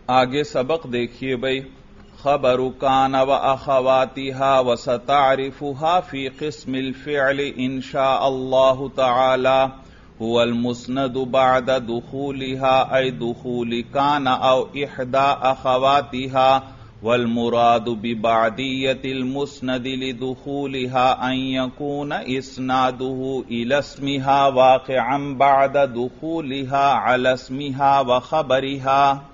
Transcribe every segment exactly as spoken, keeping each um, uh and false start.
آگے سبق دیکھیے بھائی. خبر کان و اخواتها وستعرفها في قسم الفعل ان شاء الله تعالى هو المسند بعد دخولها اي دخول كان او احدى اخواتها، والمراد ببعدية المسند لدخولها ان يكون اسناده الى اسمها واقعا بعد دخولها على اسمها وخبرها.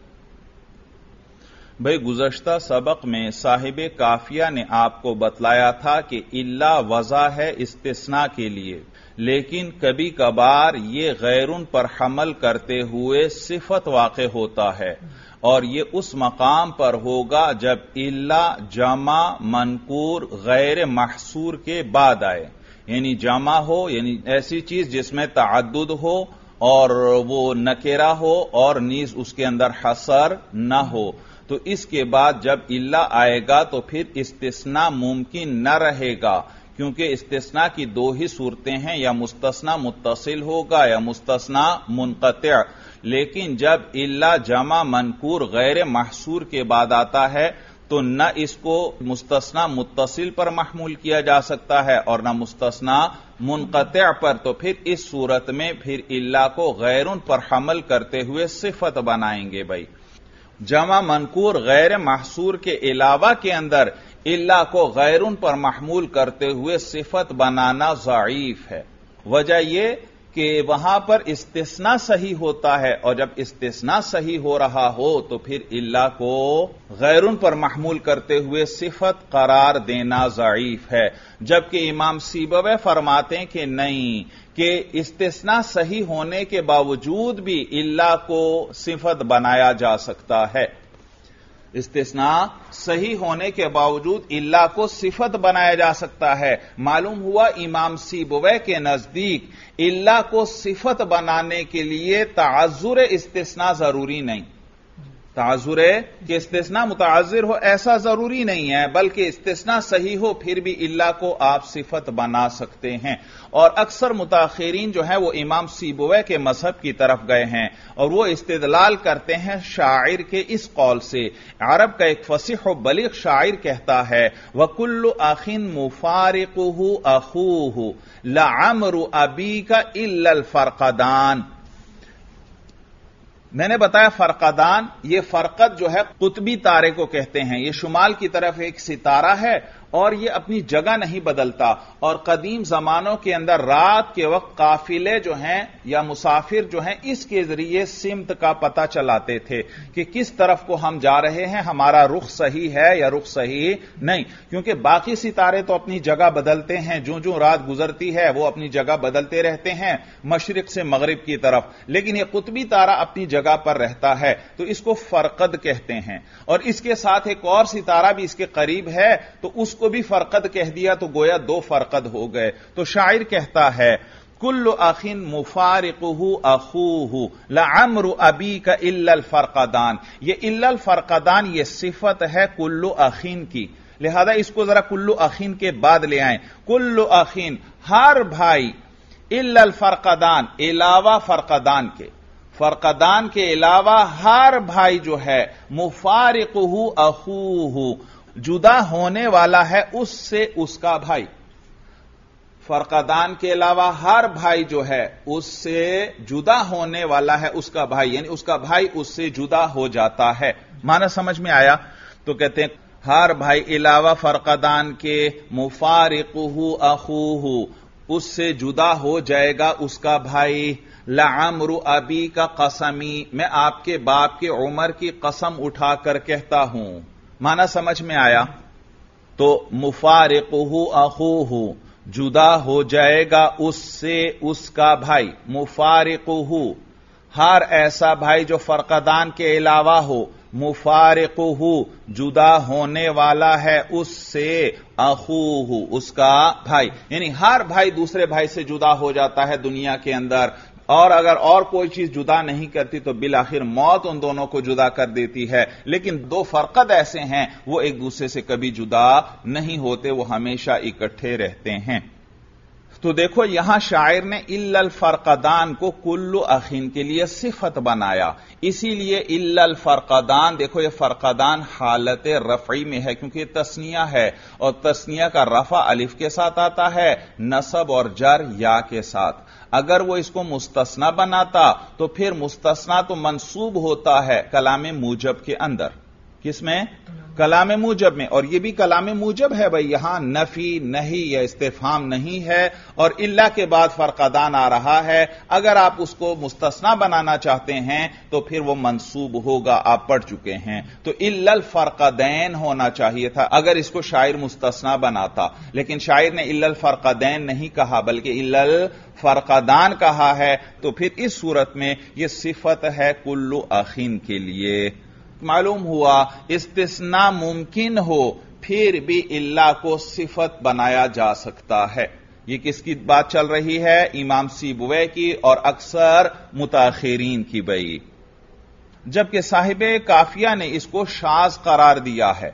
بھئی گزشتہ سبق میں صاحب کافیہ نے آپ کو بتلایا تھا کہ الا وضع ہے استثناء کے لیے، لیکن کبھی کبھار یہ غیرن پر حمل کرتے ہوئے صفت واقع ہوتا ہے، اور یہ اس مقام پر ہوگا جب الا جمع منکور غیر محصور کے بعد آئے، یعنی جمع ہو، یعنی ایسی چیز جس میں تعدد ہو اور وہ نکرہ ہو اور نیز اس کے اندر حصر نہ ہو. تو اس کے بعد جب الا آئے گا تو پھر استثناء ممکن نہ رہے گا، کیونکہ استثناء کی دو ہی صورتیں ہیں، یا مستثنی متصل ہوگا یا مستثنی منقطع. لیکن جب الا جمع منکور غیر محصور کے بعد آتا ہے تو نہ اس کو مستثنی متصل پر محمول کیا جا سکتا ہے اور نہ مستثنی منقطع پر. تو پھر اس صورت میں پھر الا کو غیرن پر حمل کرتے ہوئے صفت بنائیں گے. بھائی جمع منکور غیر محصور کے علاوہ کے اندر الا کو غیرن پر محمول کرتے ہوئے صفت بنانا ضعیف ہے. وجہ یہ کہ وہاں پر استثناء صحیح ہوتا ہے، اور جب استثناء صحیح ہو رہا ہو تو پھر الا کو غیرن پر محمول کرتے ہوئے صفت قرار دینا ضعیف ہے. جبکہ امام سیبویہ فرماتے ہیں کہ نہیں، کہ استثناء صحیح ہونے کے باوجود بھی الا کو صفت بنایا جا سکتا ہے. استثناء صحیح ہونے کے باوجود الا کو صفت بنایا جا سکتا ہے. معلوم ہوا امام سیبویہ کے نزدیک الا کو صفت بنانے کے لیے تعذر استثناء ضروری نہیں. تعذر کہ استثناء متعذر ہو ایسا ضروری نہیں ہے، بلکہ استثناء صحیح ہو پھر بھی الا کو آپ صفت بنا سکتے ہیں. اور اکثر متاخرین جو ہیں وہ امام سیبویہ کے مذہب کی طرف گئے ہیں، اور وہ استدلال کرتے ہیں شاعر کے اس قول سے. عرب کا ایک فصیح و بلیغ شاعر کہتا ہے وَكُلُّ أَخٍ مُفَارِقُهُ أَخُوهُ لَعَمْرُ أَبِيكَ إِلَّا الْفَرْقَدَانِ. میں نے بتایا فرقدان، یہ فرقد جو ہے قطبی تارے کو کہتے ہیں. یہ شمال کی طرف ایک ستارہ ہے اور یہ اپنی جگہ نہیں بدلتا، اور قدیم زمانوں کے اندر رات کے وقت قافلے جو ہیں یا مسافر جو ہیں اس کے ذریعے سمت کا پتہ چلاتے تھے کہ کس طرف کو ہم جا رہے ہیں، ہمارا رخ صحیح ہے یا رخ صحیح نہیں. کیونکہ باقی ستارے تو اپنی جگہ بدلتے ہیں، جو جو رات گزرتی ہے وہ اپنی جگہ بدلتے رہتے ہیں مشرق سے مغرب کی طرف، لیکن یہ قطبی تارہ اپنی جگہ پر رہتا ہے، تو اس کو فرقد کہتے ہیں. اور اس کے ساتھ ایک اور ستارہ بھی اس کے قریب ہے تو اس کو بھی فرقد کہہ دیا، تو گویا دو فرقد ہو گئے. تو شاعر کہتا ہے کل اخ مفارقہ اخوہ لعمر ابیک الا الفرقدان. یہ الا الفرقدان یہ صفت ہے کل اخین کی، لہذا اس کو ذرا کل اخین کے بعد لے آئیں. کل اخین ہر بھائی، الا الفرقدان علاوہ فرقدان کے، فرقدان کے علاوہ ہر بھائی جو ہے مفارقہ اخوہ جدا ہونے والا ہے اس سے اس کا بھائی. فرقدان کے علاوہ ہر بھائی جو ہے اس سے جدا ہونے والا ہے اس کا بھائی، یعنی اس کا بھائی اس سے جدا ہو جاتا ہے. معنی سمجھ میں آیا؟ تو کہتے ہیں ہر بھائی علاوہ فرقدان کے مفارقہ اخوہ اس سے جدا ہو جائے گا اس کا بھائی. لعمر ابی کا قسمی، میں آپ کے باپ کے عمر کی قسم اٹھا کر کہتا ہوں. معنی سمجھ میں آیا؟ تو مفارقہ اخوہ جدا ہو جائے گا اس سے اس کا بھائی. مفارقہ ہر ایسا بھائی جو فرقدان کے علاوہ ہو، مفارقہ جدا ہونے والا ہے اس سے اخوہ اس کا بھائی، یعنی ہر بھائی دوسرے بھائی سے جدا ہو جاتا ہے دنیا کے اندر. اور اگر اور کوئی چیز جدا نہیں کرتی تو بالآخر موت ان دونوں کو جدا کر دیتی ہے. لیکن دو فرقد ایسے ہیں وہ ایک دوسرے سے کبھی جدا نہیں ہوتے، وہ ہمیشہ اکٹھے رہتے ہیں. تو دیکھو یہاں شاعر نے الا الفرقدان کو کل اخین کے لیے صفت بنایا، اسی اسی لیے الا الفرقدان، دیکھو یہ فرقدان حالت رفعی میں ہے کیونکہ یہ تثنیہ ہے، اور تثنیہ کا رفع الف کے ساتھ آتا ہے، نصب اور جر یا کے ساتھ۔ اگر وہ اس کو مستثنا بناتا تو پھر مستثنا تو منصوب ہوتا ہے کلام موجب کے اندر، کس میں؟ کلام موجب میں، اور یہ بھی کلام موجب ہے بھائی، یہاں نفی نہیں یا استفہام نہیں ہے، اور الا کے بعد فرقدان آ رہا ہے۔ اگر آپ اس کو مستثنا بنانا چاہتے ہیں تو پھر وہ منصوب ہوگا، آپ پڑھ چکے ہیں۔ تو الا الفرقدین ہونا چاہیے تھا اگر اس کو شاعر مستثنا بناتا، لیکن شاعر نے الا الفرقدین نہیں کہا بلکہ الا الفرقدان کہا ہے، تو پھر اس صورت میں یہ صفت ہے کل اخین کے لیے۔ معلوم ہوا استثناء ممکن ہو پھر بھی الا کو صفت بنایا جا سکتا ہے۔ یہ کس کی بات چل رہی ہے؟ امام سیبویہ کی اور اکثر متاخرین کی بئی، جبکہ صاحب کافیہ نے اس کو شاذ قرار دیا ہے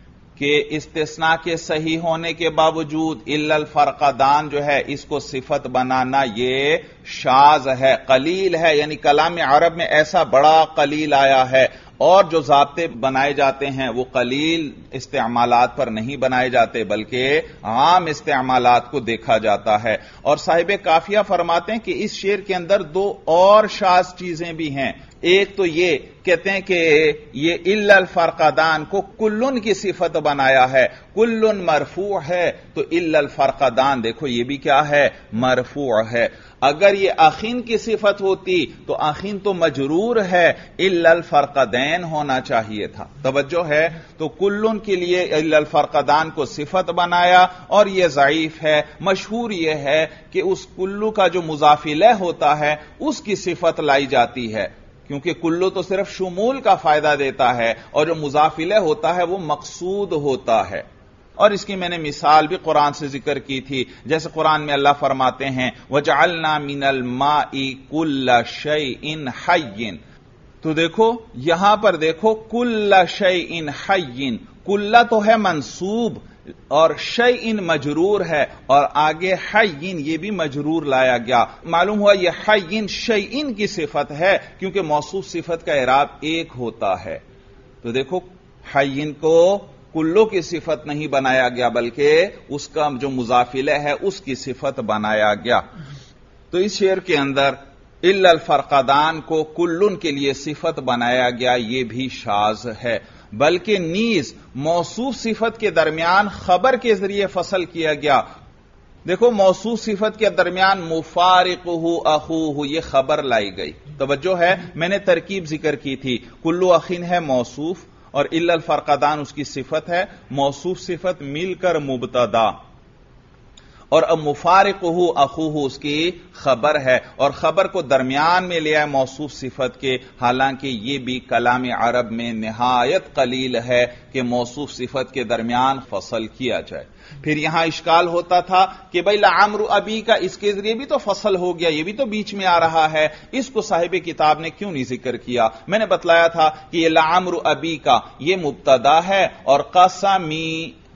کہ استثناء کے صحیح ہونے کے باوجود الا الفرقدان جو ہے اس کو صفت بنانا یہ شاذ ہے، قلیل ہے، یعنی کلام عرب میں ایسا بڑا قلیل آیا ہے، اور جو ضابطے بنائے جاتے ہیں وہ قلیل استعمالات پر نہیں بنائے جاتے بلکہ عام استعمالات کو دیکھا جاتا ہے۔ اور صاحب کافیہ فرماتے ہیں کہ اس شعر کے اندر دو اور شاذ چیزیں بھی ہیں۔ ایک تو یہ کہتے ہیں کہ یہ الا الفرقدان کو کلن کی صفت بنایا ہے، کلن مرفوع ہے، تو الا الفرقدان دیکھو یہ بھی کیا ہے؟ مرفوع ہے۔ اگر یہ اخین کی صفت ہوتی تو اخین تو مجرور ہے، الا الفرقدین ہونا چاہیے تھا۔ توجہ ہے؟ تو کلن کے لیے الا الفرقدان کو صفت بنایا، اور یہ ضعیف ہے۔ مشہور یہ ہے کہ اس کلو کا جو مضاف الیہ ہوتا ہے اس کی صفت لائی جاتی ہے، کیونکہ کلو تو صرف شمول کا فائدہ دیتا ہے، اور جو مضاف الیہ ہوتا ہے وہ مقصود ہوتا ہے۔ اور اس کی میں نے مثال بھی قرآن سے ذکر کی تھی، جیسے قرآن میں اللہ فرماتے ہیں وَجَعَلْنَا مِنَ الْمَاءِ كُلَّ شَيْءٍ حَيٍّ، تو دیکھو یہاں پر دیکھو كُلَّ شَيْءٍ حَيٍّ، کلّا تو ہے منصوب اور شیئن مجرور ہے، اور آگے حیین یہ بھی مجرور لایا گیا۔ معلوم ہوا یہ حیین شیئن کی صفت ہے کیونکہ موصوف صفت کا اعراب ایک ہوتا ہے۔ تو دیکھو حیین کو کلو کی صفت نہیں بنایا گیا بلکہ اس کا جو مضاف الیہ ہے اس کی صفت بنایا گیا۔ تو اس شعر کے اندر الا الفرقدان کو کلن کے لیے صفت بنایا گیا، یہ بھی شاذ ہے، بلکہ نیز موصوف صفت کے درمیان خبر کے ذریعے فصل کیا گیا۔ دیکھو موصوف صفت کے درمیان مفارقہ اخوہ یہ خبر لائی گئی۔ توجہ ہے؟ میں نے ترکیب ذکر کی تھی، کلو اخین ہے موصوف اور الا الفرقدان اس کی صفت ہے، موصوف صفت مل کر مبتدا، اور اب مفارقہ اخوہ اس کی خبر ہے، اور خبر کو درمیان میں لیا ہے موصوف صفت کے، حالانکہ یہ بھی کلام عرب میں نہایت قلیل ہے کہ موصوف صفت کے درمیان فصل کیا جائے۔ پھر یہاں اشکال ہوتا تھا کہ بھئی لعمر ابی کا اس کے ذریعے بھی تو فصل ہو گیا، یہ بھی تو بیچ میں آ رہا ہے، اس کو صاحب کتاب نے کیوں نہیں ذکر کیا؟ میں نے بتلایا تھا کہ یہ لعمر ابی کا یہ مبتدا ہے، اور قسمی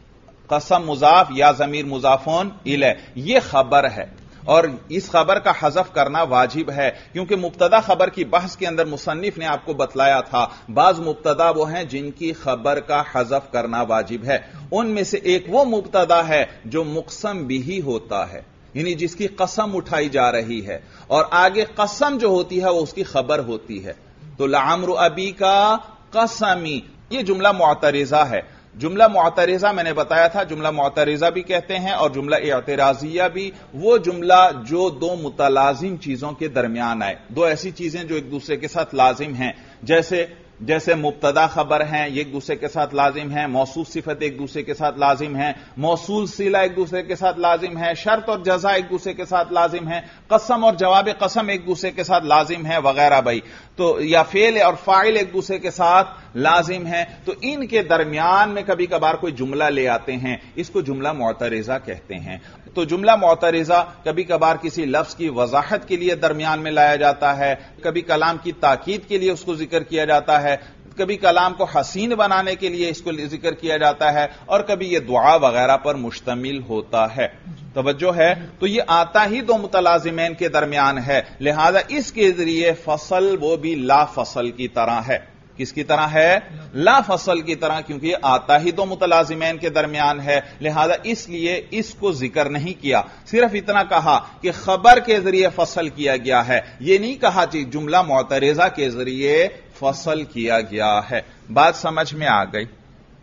قسم مضاف یا ضمیر مضافون الیہ یہ خبر ہے، اور اس خبر کا حذف کرنا واجب ہے، کیونکہ مبتدا خبر کی بحث کے اندر مصنف نے آپ کو بتلایا تھا بعض مبتدا وہ ہیں جن کی خبر کا حذف کرنا واجب ہے۔ ان میں سے ایک وہ مبتدا ہے جو مقسم بھی ہوتا ہے، یعنی جس کی قسم اٹھائی جا رہی ہے، اور آگے قسم جو ہوتی ہے وہ اس کی خبر ہوتی ہے۔ تو لعمر ابی کا قسمی یہ جملہ معترضہ ہے۔ جملہ معترضہ میں نے بتایا تھا، جملہ معترضہ بھی کہتے ہیں اور جملہ اعتراضیہ بھی، وہ جملہ جو دو متلازم چیزوں کے درمیان آئے، دو ایسی چیزیں جو ایک دوسرے کے ساتھ لازم ہیں، جیسے جیسے مبتدا خبر ہیں یہ ایک دوسرے کے ساتھ لازم ہیں، موصوف صفت ایک دوسرے کے ساتھ لازم ہیں، موصول صلہ ایک دوسرے کے ساتھ لازم ہے، شرط اور جزا ایک دوسرے کے ساتھ لازم ہیں، قسم اور جواب قسم ایک دوسرے کے ساتھ لازم ہے وغیرہ بھائی، تو یا فعل اور فاعل ایک دوسرے کے ساتھ لازم ہیں، تو ان کے درمیان میں کبھی کبھار کوئی جملہ لے آتے ہیں، اس کو جملہ معترضہ کہتے ہیں۔ تو جملہ معترضہ کبھی کبھار کسی لفظ کی وضاحت کے لیے درمیان میں لایا جاتا ہے، کبھی کلام کی تاکید کے لیے اس کو ذکر کیا جاتا ہے، کبھی کلام کو حسین بنانے کے لیے اس کو ذکر کیا جاتا ہے اور کبھی یہ دعا وغیرہ پر مشتمل ہوتا ہے. توجہ ہے؟ تو یہ آتا ہی دو متلازمین کے درمیان ہے، لہذا اس کے ذریعے فصل وہ بھی لا فصل کی طرح ہے. کس کی طرح ہے؟ لا فصل کی طرح، کیونکہ یہ آتا ہی دو متلازمین کے درمیان ہے، لہذا اس لیے اس کو ذکر نہیں کیا. صرف اتنا کہا کہ خبر کے ذریعے فصل کیا گیا ہے، یہ نہیں کہا کہ جملہ معترضہ کے ذریعے فصل کیا گیا ہے. بات سمجھ میں آ گئی؟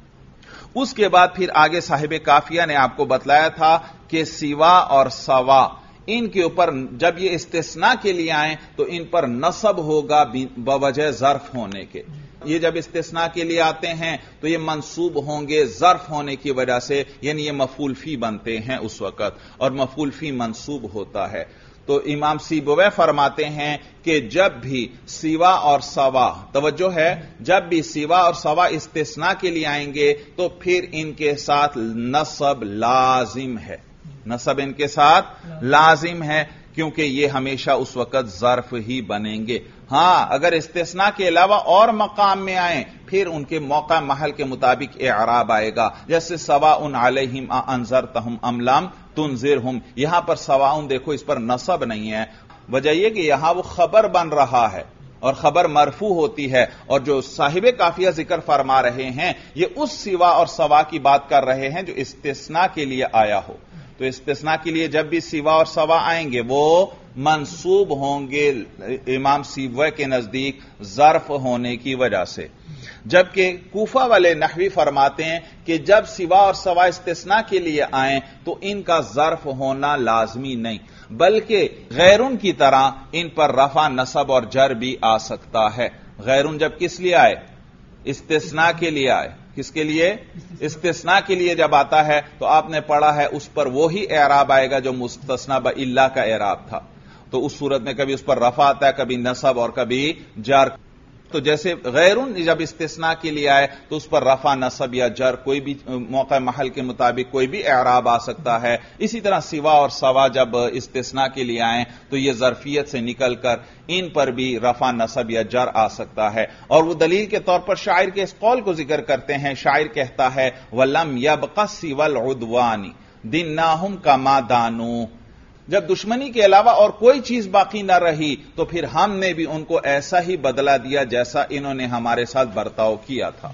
اس کے بعد پھر آگے صاحب کافیہ نے آپ کو بتلایا تھا کہ سوا اور سوا ان کے اوپر جب یہ استثناء کے لیے آئیں تو ان پر نصب ہوگا بوجہ ظرف ہونے کے. یہ جب استثناء کے لیے آتے ہیں تو یہ منصوب ہوں گے ظرف ہونے کی وجہ سے، یعنی یہ مفعول فی بنتے ہیں اس وقت، اور مفعول فی منصوب ہوتا ہے. تو امام سیبویہ فرماتے ہیں کہ جب بھی سوا اور سوا، توجہ ہے، جب بھی سوا اور سوا استثناء کے لیے آئیں گے تو پھر ان کے ساتھ نصب لازم ہے. نصب ان کے ساتھ لازم ہے کیونکہ یہ ہمیشہ اس وقت ظرف ہی بنیں گے. ہاں اگر استثناء کے علاوہ اور مقام میں آئیں پھر ان کے موقع محل کے مطابق اعراب آئے گا. جیسے سواء علیہم انذرتہم ام لم تنذرہم، یہاں پر سواء دیکھو اس پر نصب نہیں ہے، وجہ یہ کہ یہاں وہ خبر بن رہا ہے اور خبر مرفوع ہوتی ہے، اور جو صاحب کافیہ ذکر فرما رہے ہیں یہ اس سوا اور سوا کی بات کر رہے ہیں جو استثناء کے لیے آیا ہو. تو استثناء کے لیے جب بھی سوا اور سوا آئیں گے وہ منصوب ہوں گے امام سیبویہ کے نزدیک ظرف ہونے کی وجہ سے. جبکہ کوفہ والے نحوی فرماتے ہیں کہ جب سوا اور سوا استثناء کے لیے آئیں تو ان کا ظرف ہونا لازمی نہیں، بلکہ غیرن کی طرح ان پر رفع نصب اور جر بھی آ سکتا ہے. غیرن جب کس لیے آئے؟ استثناء کے لیے آئے. کس کے لیے؟ استثناء کے لیے جب آتا ہے تو آپ نے پڑھا ہے اس پر وہی اعراب آئے گا جو مستثنی بإلا کا اعراب تھا. تو اس صورت میں کبھی اس پر رفع آتا ہے، کبھی نصب اور کبھی جر. تو جیسے غیرن جب استثناء کے لیے آئے تو اس پر رفع نصب یا جر کوئی بھی موقع محل کے مطابق کوئی بھی اعراب آ سکتا ہے. اسی طرح سوا اور سوا جب استثناء کے لیے آئیں تو یہ ظرفیت سے نکل کر ان پر بھی رفع نصب یا جر آ سکتا ہے. اور وہ دلیل کے طور پر شاعر کے اس قول کو ذکر کرتے ہیں. شاعر کہتا ہے وَلَمْ يَبْقَ سِوَى الْعُدْوَانِ دِنَّاهُمْ كَمَا دَانُوا، جب دشمنی کے علاوہ اور کوئی چیز باقی نہ رہی تو پھر ہم نے بھی ان کو ایسا ہی بدلہ دیا جیسا انہوں نے ہمارے ساتھ برتاؤ کیا تھا.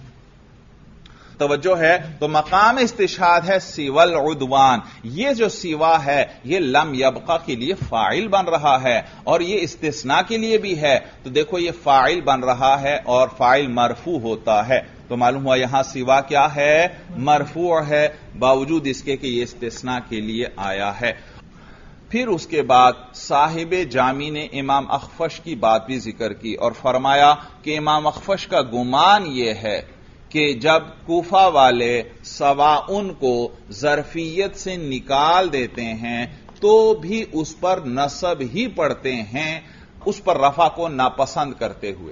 توجہ ہے؟ تو مقام استشہاد ہے سیوا العدوان. یہ جو سیوا ہے یہ لم یبقا کے لیے فاعل بن رہا ہے اور یہ استثناء کے لیے بھی ہے. تو دیکھو یہ فاعل بن رہا ہے اور فاعل مرفوع ہوتا ہے. تو معلوم ہوا یہاں سیوا کیا ہے؟ مرفوع ہے، باوجود اس کے کہ یہ استثناء کے لیے آیا ہے. پھر اس کے بعد صاحب جامی نے امام اخفش کی بات بھی ذکر کی اور فرمایا کہ امام اخفش کا گمان یہ ہے کہ جب کوفہ والے سواءن کو ظرفیت سے نکال دیتے ہیں تو بھی اس پر نصب ہی پڑھتے ہیں، اس پر رفع کو ناپسند کرتے ہوئے.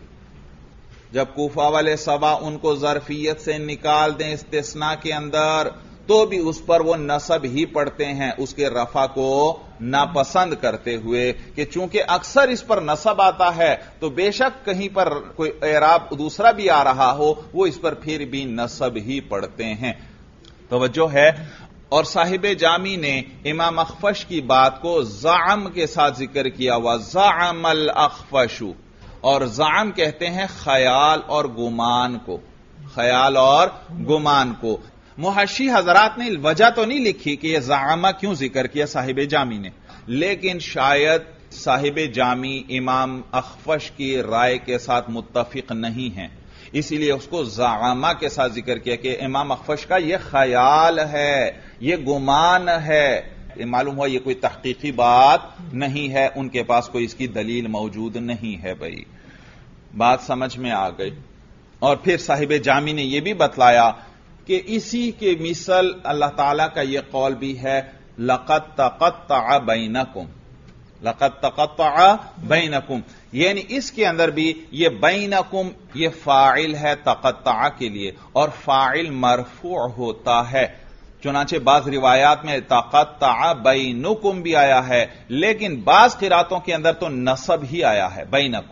جب کوفہ والے سواءن کو ظرفیت سے نکال دیں استثناء کے اندر تو بھی اس پر وہ نصب ہی پڑھتے ہیں، اس کے رفع کو ناپسند کرتے ہوئے کہ چونکہ اکثر اس پر نصب آتا ہے تو بے شک کہیں پر کوئی اعراب دوسرا بھی آ رہا ہو وہ اس پر پھر بھی نصب ہی پڑھتے ہیں. توجہ ہے؟ اور صاحب جامی نے امام اخفش کی بات کو زعم کے ساتھ ذکر کیا ہوا، زعم الاخفش، اور زعم کہتے ہیں خیال اور گمان کو، خیال اور گمان کو. محشی حضرات نے وجہ تو نہیں لکھی کہ یہ زعامہ کیوں ذکر کیا صاحب جامی نے، لیکن شاید صاحب جامی امام اخفش کی رائے کے ساتھ متفق نہیں ہیں، اسی لیے اس کو زعامہ کے ساتھ ذکر کیا کہ امام اخفش کا یہ خیال ہے، یہ گمان ہے. معلوم ہوا یہ کوئی تحقیقی بات نہیں ہے، ان کے پاس کوئی اس کی دلیل موجود نہیں ہے. بھائی بات سمجھ میں آ گئی. اور پھر صاحب جامی نے یہ بھی بتلایا کہ اسی کے مثل اللہ تعالیٰ کا یہ قول بھی ہے لَقَدْ تَقَطَّعَ بَيْنَكُمْ، لَقَدْ تَقَطَّعَ بَيْنَكُمْ، یعنی اس کے اندر بھی یہ بینکم یہ فاعل ہے تقطع کے لیے اور فاعل مرفوع ہوتا ہے. چنانچہ بعض روایات میں تقطع بینکم بھی آیا ہے لیکن بعض قراتوں کے اندر تو نصب ہی آیا ہے بینکم.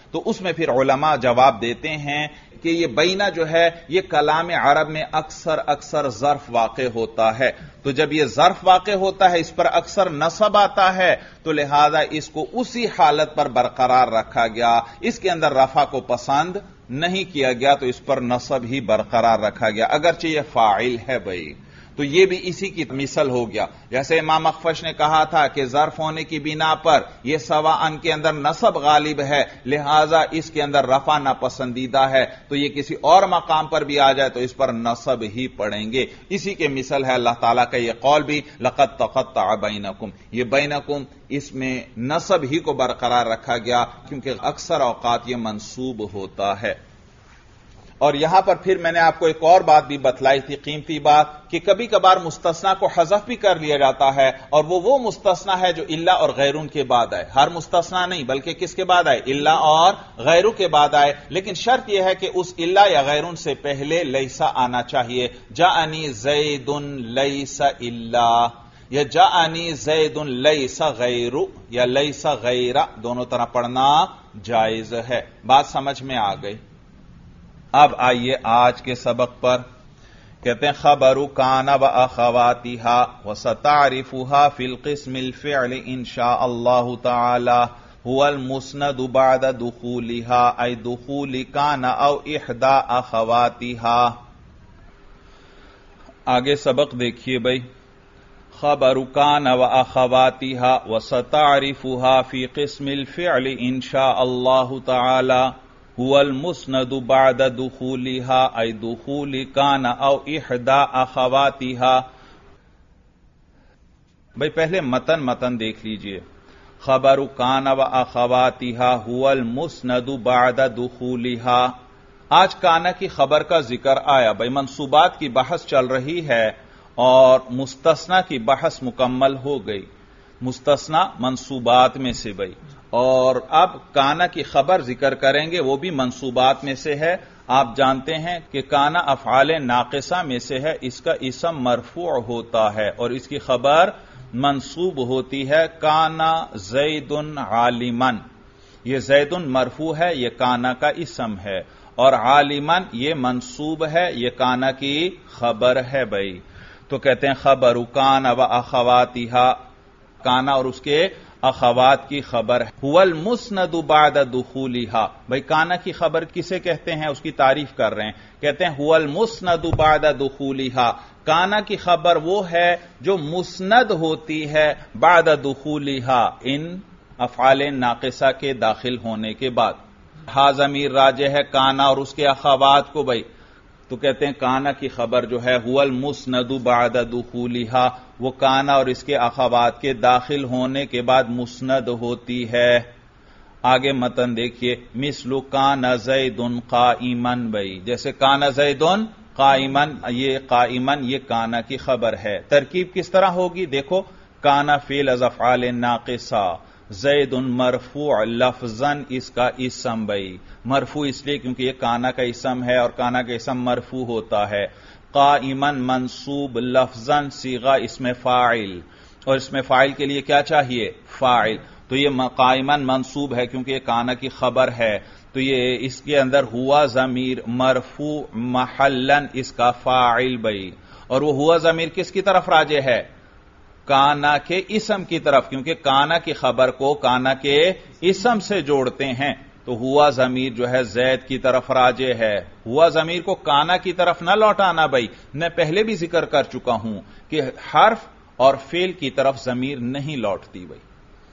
تو اس میں پھر علماء جواب دیتے ہیں کہ یہ بینہ جو ہے یہ کلام عرب میں اکثر اکثر ظرف واقع ہوتا ہے، تو جب یہ ظرف واقع ہوتا ہے اس پر اکثر نصب آتا ہے، تو لہذا اس کو اسی حالت پر برقرار رکھا گیا، اس کے اندر رفع کو پسند نہیں کیا گیا، تو اس پر نصب ہی برقرار رکھا گیا اگرچہ یہ فاعل ہے بھائی۔ تو یہ بھی اسی کی مثل ہو گیا، جیسے امام اخفش نے کہا تھا کہ ظرف ہونے کی بنا پر یہ سواءن کے اندر نصب غالب ہے، لہذا اس کے اندر رفع ناپسندیدہ ہے، تو یہ کسی اور مقام پر بھی آ جائے تو اس پر نصب ہی پڑیں گے۔ اسی کے مثل ہے اللہ تعالیٰ کا یہ قول بھی لقد تقطع بینکم، یہ بینکم اس میں نصب ہی کو برقرار رکھا گیا کیونکہ اکثر اوقات یہ منصوب ہوتا ہے۔ اور یہاں پر پھر میں نے آپ کو ایک اور بات بھی بتلائی تھی، قیمتی بات، کہ کبھی کبھار مستثنی کو حذف بھی کر لیا جاتا ہے، اور وہ وہ مستثنی ہے جو الا اور غیرون کے بعد آئے، ہر مستثنی نہیں بلکہ کس کے بعد آئے، الا اور غیروں کے بعد آئے، لیکن شرط یہ ہے کہ اس الا یا غیرون سے پہلے لیسا آنا چاہیے، جاءنی زید لیس الا، یا جاءنی زید لیس غیر، یا لیس غیر، دونوں طرح پڑھنا جائز ہے۔ بات سمجھ میں آ گئی؟ اب آئیے آج کے سبق پر، کہتے ہیں خبر کان و اخواتها وستعرفها فی القسم الفعل انشاء اللہ تعالی هو المسند بعد دخولها ای دخول کان او احدى اخواتها۔ آگے سبق دیکھیے بھائی، خبر کان و اخواتها وستعرفها فی قسم الفعل انشاء اللہ تعالی هو المسند بعد دخولها ای دخول کان او احدى اخواتها۔ بھئی پہلے متن متن دیکھ لیجئے، خبر کان و اخواتها هو المسند بعد دخولها۔ آج کانا کی خبر کا ذکر آیا، بھئی منصوبات کی بحث چل رہی ہے اور مستثنی کی بحث مکمل ہو گئی، مستثنی منصوبات میں سے بھئی، اور اب کانا کی خبر ذکر کریں گے، وہ بھی منصوبات میں سے ہے۔ آپ جانتے ہیں کہ کانا افعال ناقصہ میں سے ہے، اس کا اسم مرفوع ہوتا ہے اور اس کی خبر منصوب ہوتی ہے، کانا زید عالما، یہ زید مرفوع ہے، یہ کانا کا اسم ہے، اور عالما یہ منصوب ہے، یہ کانا کی خبر ہے بھائی۔ تو کہتے ہیں خبر کانا و اخواتها، کانا اور اس کے اخوات کی خبر، هو المسند بعد دخولها۔ بھائی کانا کی خبر کسے کہتے ہیں، اس کی تعریف کر رہے ہیں، کہتے ہیں هو المسند بعد دخولها، کانا کی خبر وہ ہے جو مسند ہوتی ہے بعد دخولها، ان افعال ناقصہ کے داخل ہونے کے بعد۔ ہا ضمیر راجع ہے کانا اور اس کے اخوات کو بھائی، تو کہتے ہیں کانا کی خبر جو ہے هو المسند بعد دخولها، وہ کانا اور اس کے اخوات کے داخل ہونے کے بعد مسند ہوتی ہے۔ آگے متن دیکھیے، مثل کان زید قائما، بھائی جیسے کان زید قائما، یہ قائما یہ کانا کی خبر ہے۔ ترکیب کس طرح ہوگی دیکھو، کانا فعل از افعال ناقصہ، زید مرفوع لفظاً اس کا اسم، بھائی مرفوع اس لیے کیونکہ یہ کانا کا اسم ہے اور کانا کا اسم مرفوع ہوتا ہے۔ قائما منصوب لفظاً صیغہ اسم فاعل، اور اسم فاعل کے لیے کیا چاہیے، فاعل، تو یہ قائما منصوب ہے کیونکہ یہ کانا کی خبر ہے، تو یہ اس کے اندر ہوا ضمیر مرفوع محلاً اس کا فاعل بھائی، اور وہ ہوا ضمیر کس کی طرف راجع ہے، کانا کے اسم کی طرف، کیونکہ کانا کی خبر کو کانا کے اسم سے جوڑتے ہیں، تو ہوا ضمیر جو ہے زید کی طرف راجع ہے۔ ہوا ضمیر کو کانا کی طرف نہ لوٹانا بھائی، میں پہلے بھی ذکر کر چکا ہوں کہ حرف اور فعل کی طرف ضمیر نہیں لوٹتی بھائی،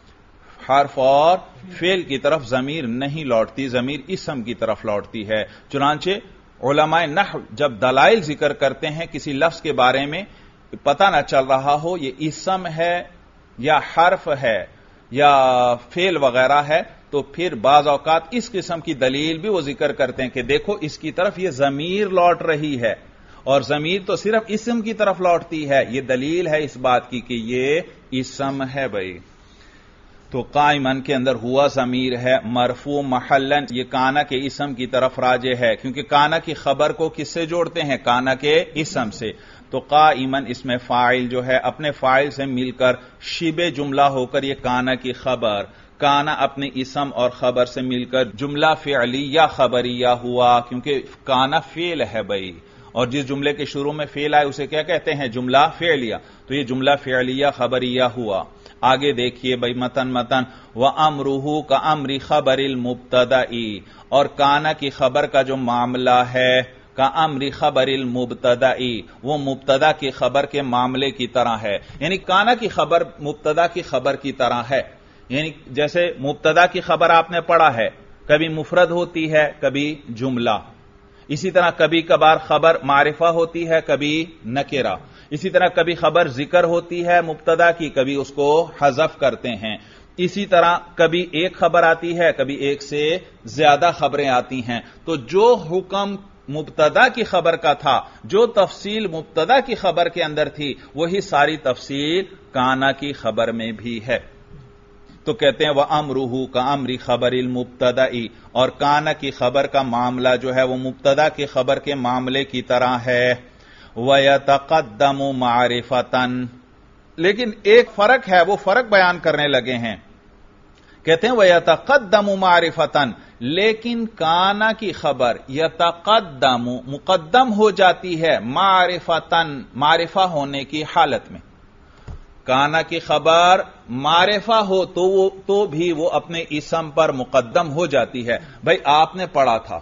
حرف اور فعل کی طرف ضمیر نہیں لوٹتی، ضمیر اسم کی طرف لوٹتی ہے۔ چنانچہ علماء نحو جب دلائل ذکر کرتے ہیں کسی لفظ کے بارے میں، پتہ نہ چل رہا ہو یہ اسم ہے یا حرف ہے یا فعل وغیرہ ہے، تو پھر بعض اوقات اس قسم کی دلیل بھی وہ ذکر کرتے ہیں کہ دیکھو اس کی طرف یہ ضمیر لوٹ رہی ہے، اور ضمیر تو صرف اسم کی طرف لوٹتی ہے، یہ دلیل ہے اس بات کی کہ یہ اسم ہے بھائی۔ تو قائمن کے اندر ہوا ضمیر ہے مرفوع محلاً، یہ کانا کے اسم کی طرف راجع ہے کیونکہ کانا کی خبر کو کس سے جوڑتے ہیں، کانا کے اسم سے، تو قائمن اس میں فاعل جو ہے اپنے فاعل سے مل کر شبہ جملہ ہو کر یہ کانا کی خبر، کانا اپنے اسم اور خبر سے مل کر جملہ فعلیہ خبریہ ہوا، کیونکہ کانا فعل ہے بھائی، اور جس جملے کے شروع میں فعل آئے اسے کیا کہتے ہیں؟ جملہ فعلیہ، تو یہ جملہ فعلیہ خبریہ ہوا۔ آگے دیکھیے بھائی متن متن وَأَمْرُهُ كَأَمْرِ خَبَرِ الْمُبْتَدَئِ، اور کانا کی خبر کا جو معاملہ ہے کَأَمْرِ خَبَرِ الْمُبْتَدَئِ، وہ مبتدا کی خبر کے معاملے کی طرح ہے، یعنی کانا کی خبر مبتدا کی خبر کی طرح ہے، یعنی جیسے مبتدا کی خبر آپ نے پڑھا ہے، کبھی مفرد ہوتی ہے کبھی جملہ، اسی طرح کبھی کبھار خبر معرفہ ہوتی ہے کبھی نکرہ، اسی طرح کبھی خبر ذکر ہوتی ہے مبتدا کی، کبھی اس کو حذف کرتے ہیں، اسی طرح کبھی ایک خبر آتی ہے کبھی ایک سے زیادہ خبریں آتی ہیں۔ تو جو حکم مبتدا کی خبر کا تھا، جو تفصیل مبتدا کی خبر کے اندر تھی، وہی ساری تفصیل کانا کی خبر میں بھی ہے۔ تو کہتے ہیں وَأَمْرُهُ كَأَمْرِ خَبَرِ الْمُبْتَدَئِ، اور کانا کی خبر کا معاملہ جو ہے وہ مبتدا کی خبر کے معاملے کی طرح ہے۔ وَيَتَقَدَّمُ مَعْرِفَةً، لیکن ایک فرق ہے، وہ فرق بیان کرنے لگے ہیں، کہتے ہیں وَيَتَقَدَّمُ مَعْرِفَةً، لیکن کانا کی خبر یتقدم مقدم ہو جاتی ہے معرفتن معرفہ ہونے کی حالت میں۔ کانا کی خبر معرفہ ہو تو وہ تو بھی وہ اپنے اسم پر مقدم ہو جاتی ہے۔ بھائی آپ نے پڑھا تھا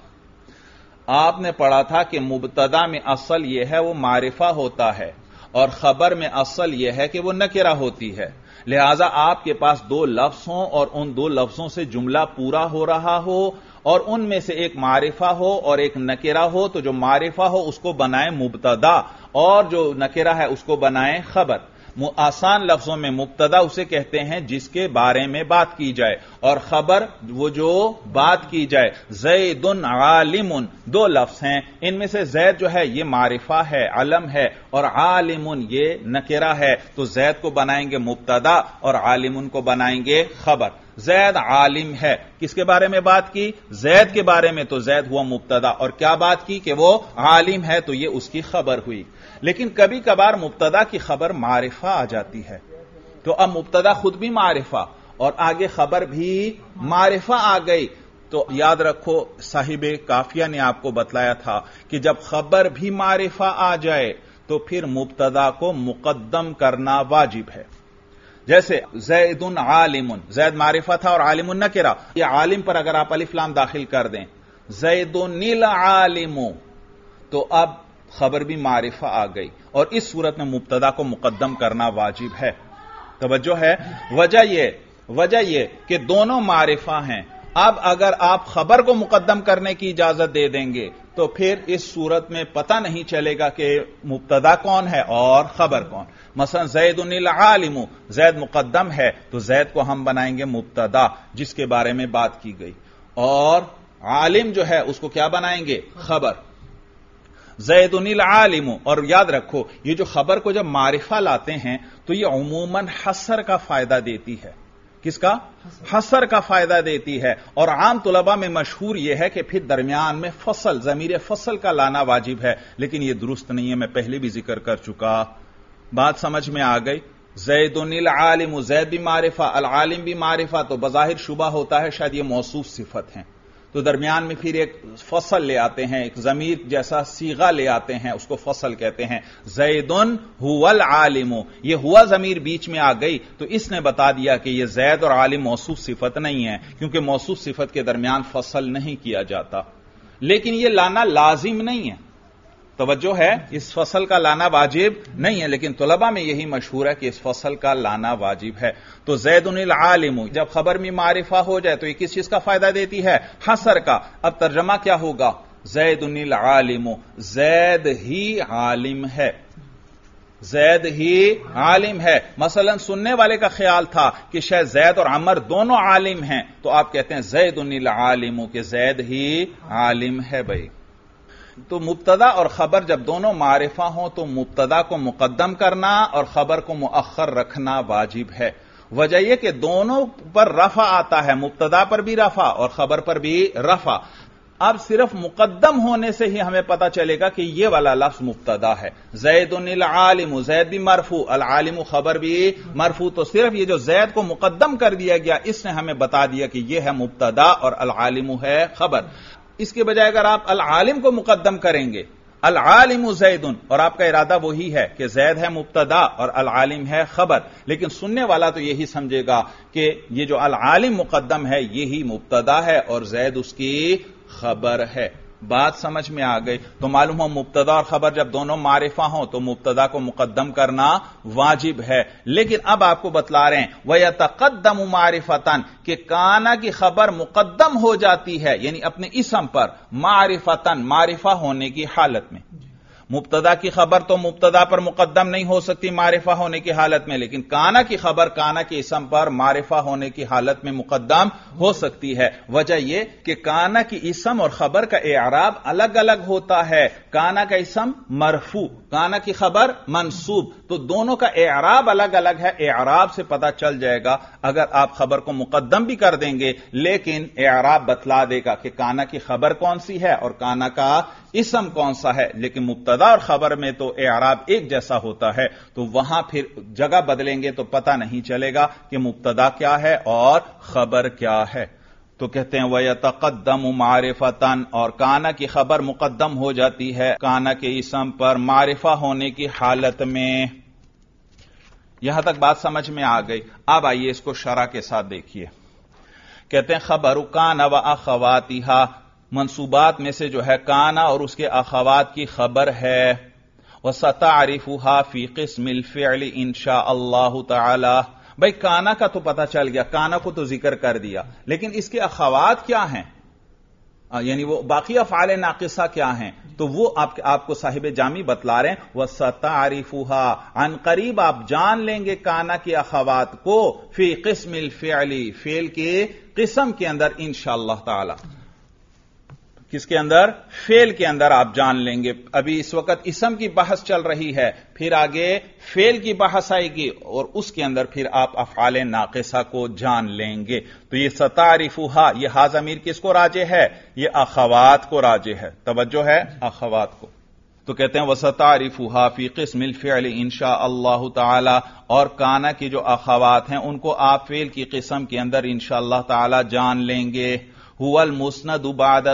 آپ نے پڑھا تھا کہ مبتدا میں اصل یہ ہے وہ معرفہ ہوتا ہے، اور خبر میں اصل یہ ہے کہ وہ نکرہ ہوتی ہے، لہذا آپ کے پاس دو لفظ ہوں اور ان دو لفظوں سے جملہ پورا ہو رہا ہو، اور ان میں سے ایک معرفہ ہو اور ایک نکرہ ہو، تو جو معرفہ ہو اس کو بنائیں مبتدا اور جو نکرہ ہے اس کو بنائیں خبر۔ آسان لفظوں میں مبتدا اسے کہتے ہیں جس کے بارے میں بات کی جائے، اور خبر وہ جو بات کی جائے۔ زید عالم، دو لفظ ہیں، ان میں سے زید جو ہے یہ معرفہ ہے، علم ہے، اور عالم یہ نکرہ ہے، تو زید کو بنائیں گے مبتدا اور عالم کو بنائیں گے خبر۔ زید عالم ہے، کس کے بارے میں بات کی؟ زید کے بارے میں، تو زید ہوا مبتدا، اور کیا بات کی کہ وہ عالم ہے، تو یہ اس کی خبر ہوئی۔ لیکن کبھی کبھار مبتدا کی خبر معرفہ آ جاتی ہے، تو اب مبتدا خود بھی معرفہ اور آگے خبر بھی معرفہ آ گئی، تو یاد رکھو صاحب کافیہ نے آپ کو بتلایا تھا کہ جب خبر بھی معرفہ آ جائے تو پھر مبتدا کو مقدم کرنا واجب ہے۔ جیسے زید عالم، زید معرفہ تھا اور عالم نکرہ، یہ عالم پر اگر آپ الف لام داخل کر دیں زید العالم، تو اب خبر بھی معرفہ آ گئی، اور اس صورت میں مبتدا کو مقدم کرنا واجب ہے۔ توجہ ہے؟ وجہ یہ وجہ یہ کہ دونوں معرفہ ہیں، اب اگر آپ خبر کو مقدم کرنے کی اجازت دے دیں گے تو پھر اس صورت میں پتہ نہیں چلے گا کہ مبتدا کون ہے اور خبر کون۔ مثلا زید العالم، زید مقدم ہے تو زید کو ہم بنائیں گے مبتدا جس کے بارے میں بات کی گئی، اور عالم جو ہے اس کو کیا بنائیں گے؟ خبر۔ زید العالم، اور یاد رکھو یہ جو خبر کو جب معرفہ لاتے ہیں تو یہ عموماً حصر کا فائدہ دیتی ہے۔ کس کا؟ حصر کا فائدہ دیتی ہے، اور عام طلباء میں مشہور یہ ہے کہ پھر درمیان میں فصل، ضمیر فصل کا لانا واجب ہے، لیکن یہ درست نہیں ہے، میں پہلے بھی ذکر کر چکا۔ بات سمجھ میں آ گئی؟ زید العالم، زید بھی معرفہ، العالم بھی معرفہ، تو بظاہر شبہ ہوتا ہے شاید یہ موصوف صفت ہیں، تو درمیان میں پھر ایک فصل لے آتے ہیں، ایک ضمیر جیسا صیغہ لے آتے ہیں، اس کو فصل کہتے ہیں۔ زیدن هو العالم، یہ ہوا ضمیر بیچ میں آ گئی تو اس نے بتا دیا کہ یہ زید اور عالم موصوف صفت نہیں ہے، کیونکہ موصوف صفت کے درمیان فصل نہیں کیا جاتا، لیکن یہ لانا لازم نہیں ہے۔ توجہ ہے؟ اس فصل کا لانا واجب نہیں ہے، لیکن طلباء میں یہی مشہور ہے کہ اس فصل کا لانا واجب ہے۔ تو زید العالم جب خبر میں معرفہ ہو جائے تو یہ کس چیز کا فائدہ دیتی ہے؟ حصر کا۔ اب ترجمہ کیا ہوگا؟ زید العالم، زید ہی عالم ہے، زید ہی عالم ہے۔ مثلا سننے والے کا خیال تھا کہ شاید زید اور عمر دونوں عالم ہیں، تو آپ کہتے ہیں زید العالم، کہ زید ہی عالم ہے۔ بھائی تو مبتدا اور خبر جب دونوں معرفہ ہوں تو مبتدا کو مقدم کرنا اور خبر کو مؤخر رکھنا واجب ہے۔ وجہ یہ کہ دونوں پر رفع آتا ہے، مبتدا پر بھی رفع اور خبر پر بھی رفع۔ اب صرف مقدم ہونے سے ہی ہمیں پتا چلے گا کہ یہ والا لفظ مبتدا ہے. زید العالم، زید بھی مرفوع، العالم خبر بھی مرفوع. تو صرف یہ جو زید کو مقدم کر دیا گیا اس نے ہمیں بتا دیا کہ یہ ہے مبتدا اور العالم ہے خبر. اس کے بجائے اگر آپ العالم کو مقدم کریں گے، العالم زید، اور آپ کا ارادہ وہی ہے کہ زید ہے مبتدا اور العالم ہے خبر، لیکن سننے والا تو یہی سمجھے گا کہ یہ جو العالم مقدم ہے یہی مبتدا ہے اور زید اس کی خبر ہے. بات سمجھ میں آ گئی؟ تو معلوم ہو مبتدا اور خبر جب دونوں معرفہ ہوں تو مبتدا کو مقدم کرنا واجب ہے. لیکن اب آپ کو بتلا رہے ہیں وَيَتَقَدَّمُ مَعْرِفَةً کہ کانا کی خبر مقدم ہو جاتی ہے، یعنی اپنے اسم پر، معرفتاً معرفہ ہونے کی حالت میں. مبتدا کی خبر تو مبتدا پر مقدم نہیں ہو سکتی معرفہ ہونے کی حالت میں، لیکن کانا کی خبر کانا کے اسم پر معرفہ ہونے کی حالت میں مقدم ہو سکتی ہے. وجہ یہ کہ کانا کی اسم اور خبر کا اعراب الگ الگ ہوتا ہے. کانا کا اسم مرفوع، کانا کی خبر منصوب، تو دونوں کا اعراب الگ الگ ہے. اعراب سے پتا چل جائے گا. اگر آپ خبر کو مقدم بھی کر دیں گے لیکن اعراب بتلا دے گا کہ کانا کی خبر کون سی ہے اور کانا کا اسم کون سا ہے. لیکن مبتدا اور خبر میں تو اعراب ایک جیسا ہوتا ہے، تو وہاں پھر جگہ بدلیں گے تو پتہ نہیں چلے گا کہ مبتدا کیا ہے اور خبر کیا ہے. تو کہتے ہیں وَيَتَقَدَّمُ مَعْرِفَةً، اور کانا کی خبر مقدم ہو جاتی ہے کانا کے اسم پر معرفہ ہونے کی حالت میں. یہاں تک بات سمجھ میں آ گئی. اب آئیے اس کو شرح کے ساتھ دیکھیے. کہتے ہیں خبر کانا وَأَخَوَاتِهَا، منصوبات میں سے جو ہے کانا اور اس کے اخوات کی خبر ہے. وَسَتَعْرِفُهَا فِي قِسْمِ الْفِعْلِ إِن شاء اللَّهُ تَعَالَى. بھئی کانا کا تو پتہ چل گیا، کانا کو تو ذکر کر دیا، لیکن اس کے اخوات کیا ہیں، یعنی وہ باقی افعال ناقصہ کیا ہیں، تو وہ آپ آپ کو صاحب جامی بتلا رہے ہیں. وَسَتَعْرِفُهَا، عن قریب آپ جان لیں گے کانا کی اخوات کو، فی قسم الفعل، فعل کے قسم کے اندر، انشاءاللہ تعالی. کس کے اندر؟ فعل کے اندر آپ جان لیں گے. ابھی اس وقت اسم کی بحث چل رہی ہے، پھر آگے فعل کی بحث آئے گی اور اس کے اندر پھر آپ افعال ناقصہ کو جان لیں گے. تو یہ ستعرفوها، یہ ہا ضمیر کس کو راجع ہے؟ یہ اخوات کو راجع ہے. توجہ ہے اخوات کو. تو کہتے ہیں وَسَتَعْرِفُهَا فِي قِسْمِ الْفِعْلِ إِن شاء اللَّهُ تَعَالَى، اور کانا کی جو اخوات ہیں ان کو آپ فعل کی قسم کے اندر انشاءاللہ تعالی جان لیں گے. هو المسند بعد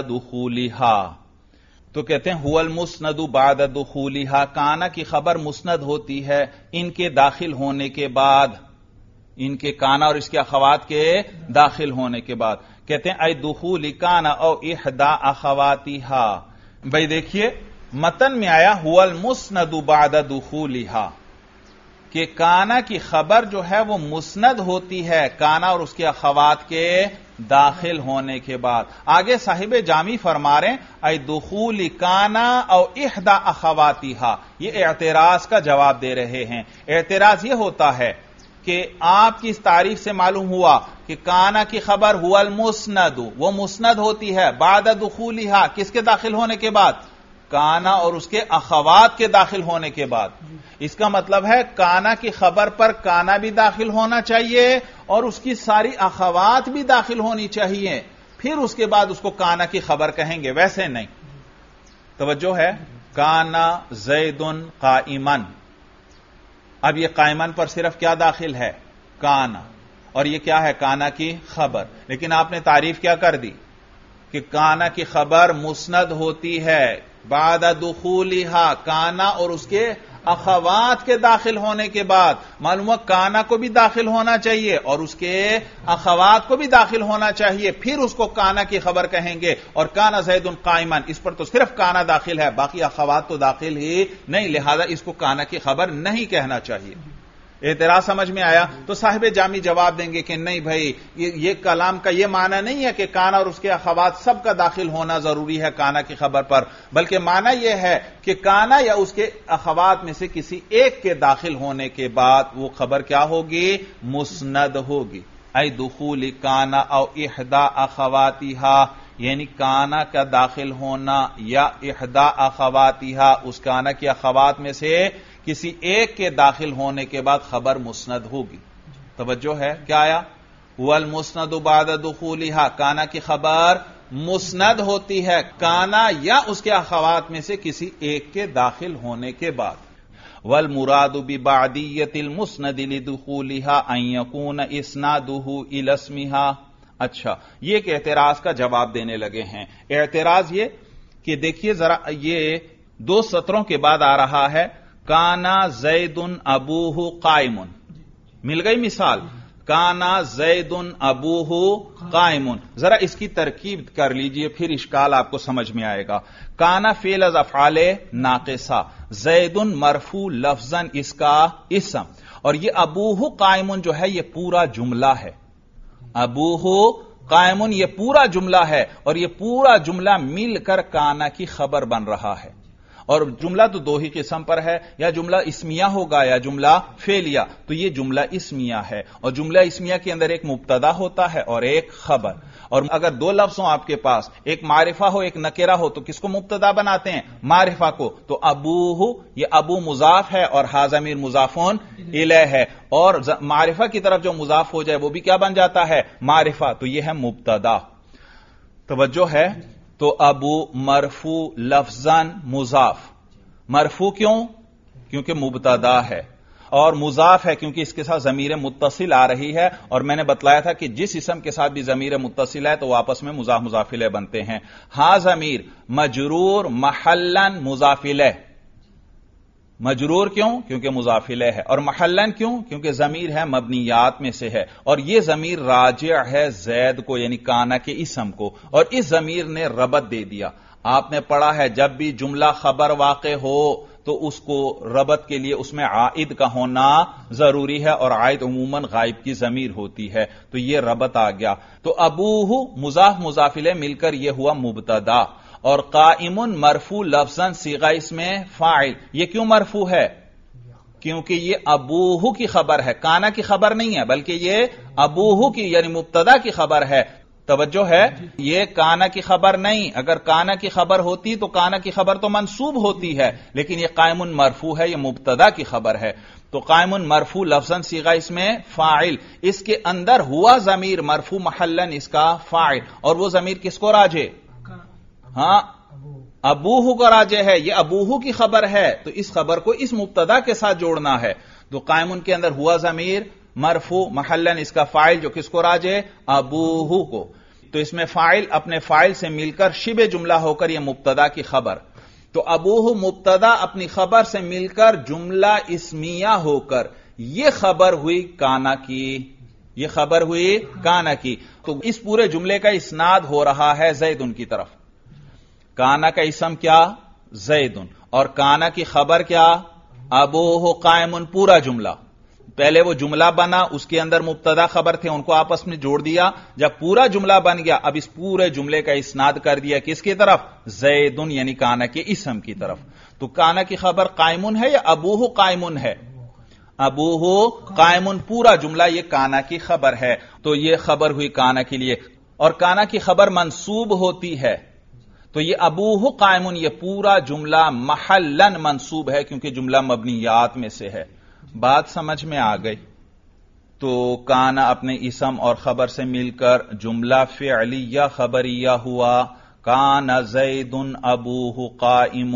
دخولها، تو کہتے ہیں هو المسند بعد دخولها، کانا کی خبر مسند ہوتی ہے ان کے داخل ہونے کے بعد، ان کے کانا اور اس کے اخوات کے داخل ہونے کے بعد. کہتے ہیں اے دخول کانا او احدى اخواتها. بھئی دیکھیے متن میں آیا هو المسند بعد دخولها، کہ کانا کی خبر جو ہے وہ مسند ہوتی ہے کانا اور اس کے اخوات کے داخل ہونے کے بعد. آگے صاحب جامی فرما رہے ہیں اے دخول کانا او احدى اخواتها، یہ اعتراض کا جواب دے رہے ہیں. اعتراض یہ ہوتا ہے کہ آپ کی اس تعریف سے معلوم ہوا کہ کانا کی خبر هو المسند، وہ مسند ہوتی ہے بعد دخولها، کس کے داخل ہونے کے بعد؟ کانا اور اس کے اخوات کے داخل ہونے کے بعد. اس کا مطلب ہے کانا کی خبر پر کانا بھی داخل ہونا چاہیے اور اس کی ساری اخوات بھی داخل ہونی چاہیے، پھر اس کے بعد اس کو کانا کی خبر کہیں گے، ویسے نہیں. توجہ ہے. کانا زید قائمن، اب یہ قائمن پر صرف کیا داخل ہے؟ کانا، اور یہ کیا ہے؟ کانا کی خبر. لیکن آپ نے تعریف کیا کر دی کہ کانا کی خبر مسند ہوتی ہے بعد دخولها، کانا اور اس کے اخوات کے داخل ہونے کے بعد. معلوم ہے کانا کو بھی داخل ہونا چاہیے اور اس کے اخوات کو بھی داخل ہونا چاہیے، پھر اس کو کانا کی خبر کہیں گے. اور کانا زید قائمن، اس پر تو صرف کانا داخل ہے، باقی اخوات تو داخل ہی نہیں، لہذا اس کو کانا کی خبر نہیں کہنا چاہیے. اعتراض سمجھ میں آیا؟ تو صاحب جامی جواب دیں گے کہ نہیں بھائی، یہ کلام کا یہ معنی نہیں ہے کہ کانا اور اس کے اخوات سب کا داخل ہونا ضروری ہے کانا کی خبر پر، بلکہ معنی یہ ہے کہ کانا یا اس کے اخوات میں سے کسی ایک کے داخل ہونے کے بعد وہ خبر کیا ہوگی؟ مسند ہوگی. اے دخول کانا او احدى اخواتها، یعنی کانا کا داخل ہونا یا احدى اخواتها، اس کانا کی اخوات میں سے کسی ایک کے داخل ہونے کے بعد خبر مسند ہوگی. توجہ ہے؟ کیا آیا؟ هو المسند بعد دخولها، کانا کی خبر مسند ہوتی ہے کانا یا اس کے اخوات میں سے کسی ایک کے داخل ہونے کے بعد. والمراد ببعدیت المسند لدخولها ان يكون اسناده الى اسمها. اچھا، یہ ایک اعتراض کا جواب دینے لگے ہیں. اعتراض یہ کہ دیکھیے ذرا، یہ دو سطروں کے بعد آ رہا ہے کانا زید ابوہ قائم. مل گئی مثال، کانا زید ابوہ قائم. ذرا اس کی ترکیب کر لیجئے، پھر اشکال آپ کو سمجھ میں آئے گا. کانا فعل از افعال ناقصہ، زید مرفوع لفظاً اس کا اسم، اور یہ ابوہ قائم جو ہے یہ پورا جملہ ہے. ابوہ قائم یہ پورا جملہ ہے، اور یہ پورا جملہ مل کر کانا کی خبر بن رہا ہے. اور جملہ تو دو ہی قسم پر ہے، یا جملہ اسمیہ ہوگا یا جملہ فعلیہ. تو یہ جملہ اسمیہ ہے، اور جملہ اسمیہ کے اندر ایک مبتدا ہوتا ہے اور ایک خبر. اور اگر دو لفظ ہوں آپ کے پاس، ایک معرفہ ہو ایک نکرہ ہو، تو کس کو مبتدا بناتے ہیں؟ معرفہ کو. تو ابوہ، یہ ابو مضاف ہے اور ہا ضمیر مضافون الیہ ہے، اور معرفہ کی طرف جو مضاف ہو جائے وہ بھی کیا بن جاتا ہے؟ معرفہ. تو یہ ہے مبتدا. توجہ ہے؟ تو ابو مرفوع لفظاً مضاف. مرفوع کیوں؟ کیونکہ مبتدا ہے، اور مضاف ہے کیونکہ اس کے ساتھ ضمیر متصل آ رہی ہے. اور میں نے بتلایا تھا کہ جس اسم کے ساتھ بھی ضمیر متصل ہے تو وہ آپس میں مضاف مضاف الیہ بنتے ہیں. ہا ضمیر مجرور محلاً مضاف الیہ. مجرور کیوں؟ کیونکہ مضاف الیہ ہے. اور محلاً کیوں؟ کیونکہ ضمیر ہے مبنیات میں سے ہے، اور یہ ضمیر راجع ہے زید کو یعنی کانا کے اسم کو، اور اس ضمیر نے ربط دے دیا. آپ نے پڑھا ہے جب بھی جملہ خبر واقع ہو تو اس کو ربط کے لیے اس میں عائد کا ہونا ضروری ہے، اور عائد عموماً غائب کی ضمیر ہوتی ہے. تو یہ ربط آ گیا. تو ابوہ مضاف مضاف الیہ مل کر یہ ہوا مبتدا. اور قائم مرفوع لفظاً صیغہ اس میں فاعل. یہ کیوں مرفوع ہے؟ کیونکہ یہ ابوہ کی خبر ہے، کانا کی خبر نہیں ہے، بلکہ یہ ابوہ کی یعنی مبتدا کی خبر ہے. توجہ ہے؟ یہ کانا کی خبر نہیں. اگر کانا کی خبر ہوتی تو کانا کی خبر تو منصوب ہوتی ہے، لیکن یہ قائم مرفوع ہے، یہ مبتدا کی خبر ہے. تو قائم مرفوع لفظاً صیغہ اس میں فاعل، اس کے اندر ہوا ضمیر مرفوع محلاً اس کا فاعل. اور وہ ضمیر کس کو راجع؟ ہاں، ابوہ کو راجع ہے. یہ ابوہ کی خبر ہے تو اس خبر کو اس مبتدا کے ساتھ جوڑنا ہے. تو قائم کے اندر ہوا ضمیر مرفوع محلاً اس کا فاعل جو کس کو راجع؟ ابوہ کو. تو اس میں فاعل اپنے فاعل سے مل کر شبہ جملہ ہو کر یہ مبتدا کی خبر. تو ابوہ مبتدا اپنی خبر سے مل کر جملہ اسمیہ ہو کر یہ خبر ہوئی کانا کی. یہ خبر ہوئی کانا کی. تو اس پورے جملے کا اسناد ہو رہا ہے زیدن کی طرف. کانا کا اسم کیا؟ زیدن. اور کانا کی خبر کیا؟ ابوہ قائم. پورا جملہ پہلے وہ جملہ بنا، اس کے اندر مبتدا خبر تھے، ان کو آپس میں جوڑ دیا. جب پورا جملہ بن گیا اب اس پورے جملے کا اسناد کر دیا کس کی طرف؟ زیدن یعنی کانا کے اسم کی طرف. تو کانا کی خبر قائمن ہے یا ابوہ قائمن ہے؟ ابوہ قائمن. پورا جملہ یہ کانا کی خبر ہے. تو یہ خبر ہوئی کانا کے لیے. اور کانا کی خبر منصوب ہوتی ہے تو یہ ابوہ قائمن یہ پورا جملہ محلاً منصوب ہے کیونکہ جملہ مبنیات میں سے ہے. بات سمجھ میں آ گئی؟ تو کانا اپنے اسم اور خبر سے مل کر جملہ فعلیہ خبریہ ہوا. کانا زید ابوہ قائم.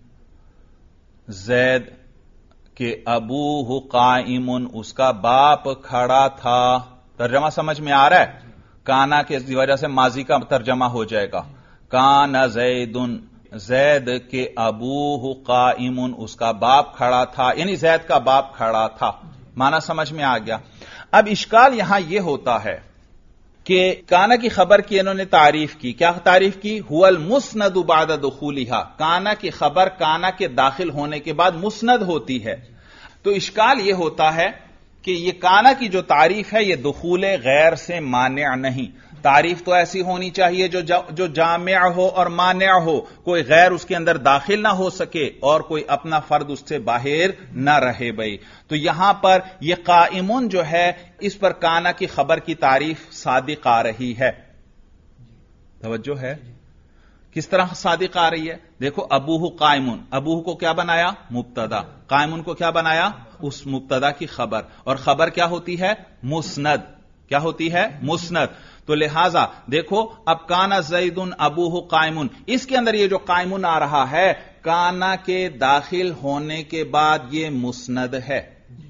زید کے ابوہ قائم اس کا باپ کھڑا تھا. ترجمہ سمجھ میں آ رہا ہے؟ کانا کے وجہ سے ماضی کا ترجمہ ہو جائے گا. کانا زید زید کے ابوہ قائم اس کا باپ کھڑا تھا، یعنی زید کا باپ کھڑا تھا. معنی سمجھ میں آ گیا؟ اب اشکال یہاں یہ ہوتا ہے کہ کانا کی خبر کی انہوں نے تعریف کی. کیا تعریف کی؟ هو المسند بعد دخولها. کانا کی خبر کانا کے داخل ہونے کے بعد مسند ہوتی ہے. تو اشکال یہ ہوتا ہے کہ یہ کانا کی جو تعریف ہے یہ دخول غیر سے مانع نہیں. تعریف تو ایسی ہونی چاہیے جو جو جامع ہو اور مانع ہو، کوئی غیر اس کے اندر داخل نہ ہو سکے اور کوئی اپنا فرد اس سے باہر نہ رہے. بھائی تو یہاں پر یہ قائمون جو ہے اس پر کانا کی خبر کی تعریف صادق آ رہی ہے. توجہ ہے؟ کس طرح صادق آ رہی ہے؟ دیکھو ابوہ قائمون، ابوہ کو کیا بنایا؟ مبتدا. قائمون کو کیا بنایا؟ اس مبتدا کی خبر. اور خبر کیا ہوتی ہے؟ مسند. کیا ہوتی ہے؟ مسند. تو لہذا دیکھو اب کانا زیدن ابوہ قائمن، اس کے اندر یہ جو قائمن آ رہا ہے کانا کے داخل ہونے کے بعد یہ مسند ہے،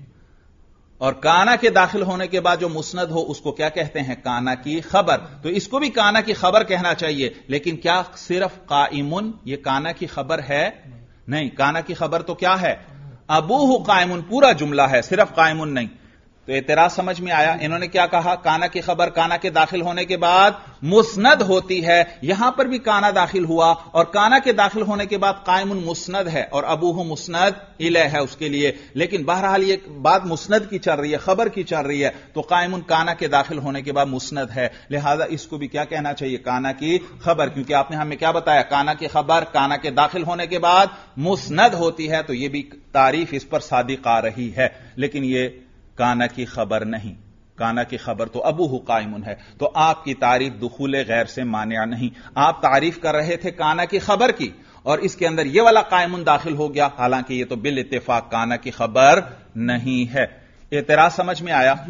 اور کانا کے داخل ہونے کے بعد جو مسند ہو اس کو کیا کہتے ہیں؟ کانا کی خبر. تو اس کو بھی کانا کی خبر کہنا چاہیے، لیکن کیا صرف قائمن یہ کانا کی خبر ہے؟ نہیں، کانا کی خبر تو کیا ہے؟ ابوہ قائمن پورا جملہ ہے، صرف قائمن نہیں. تو اعتراض سمجھ میں آیا؟ انہوں نے کیا کہا؟ کانا کی خبر کانا کے داخل ہونے کے بعد مسند ہوتی ہے. یہاں پر بھی کانا داخل ہوا اور کانا کے داخل ہونے کے بعد قائمن مسند ہے اور ابوہ مسند الیہ ہے اس کے لیے. لیکن بہرحال یہ بات مسند کی چل رہی ہے، خبر کی چل رہی ہے، تو قائمن کانا کے داخل ہونے کے بعد مسند ہے، لہذا اس کو بھی کیا کہنا چاہیے؟ کانا کی خبر. کیونکہ آپ نے ہمیں کیا بتایا؟ کانا کی خبر کانا کے داخل ہونے کے بعد مسند ہوتی ہے، تو یہ بھی تعریف اس پر صادق آ رہی ہے. لیکن یہ کانا کی خبر نہیں، کانا کی خبر تو ابوہ قائمن ہے. تو آپ کی تعریف دخول غیر سے مانع نہیں. آپ تعریف کر رہے تھے کانا کی خبر کی اور اس کے اندر یہ والا قائمن داخل ہو گیا، حالانکہ یہ تو بالاتفاق کانا کی خبر نہیں ہے. اعتراض سمجھ میں آیا؟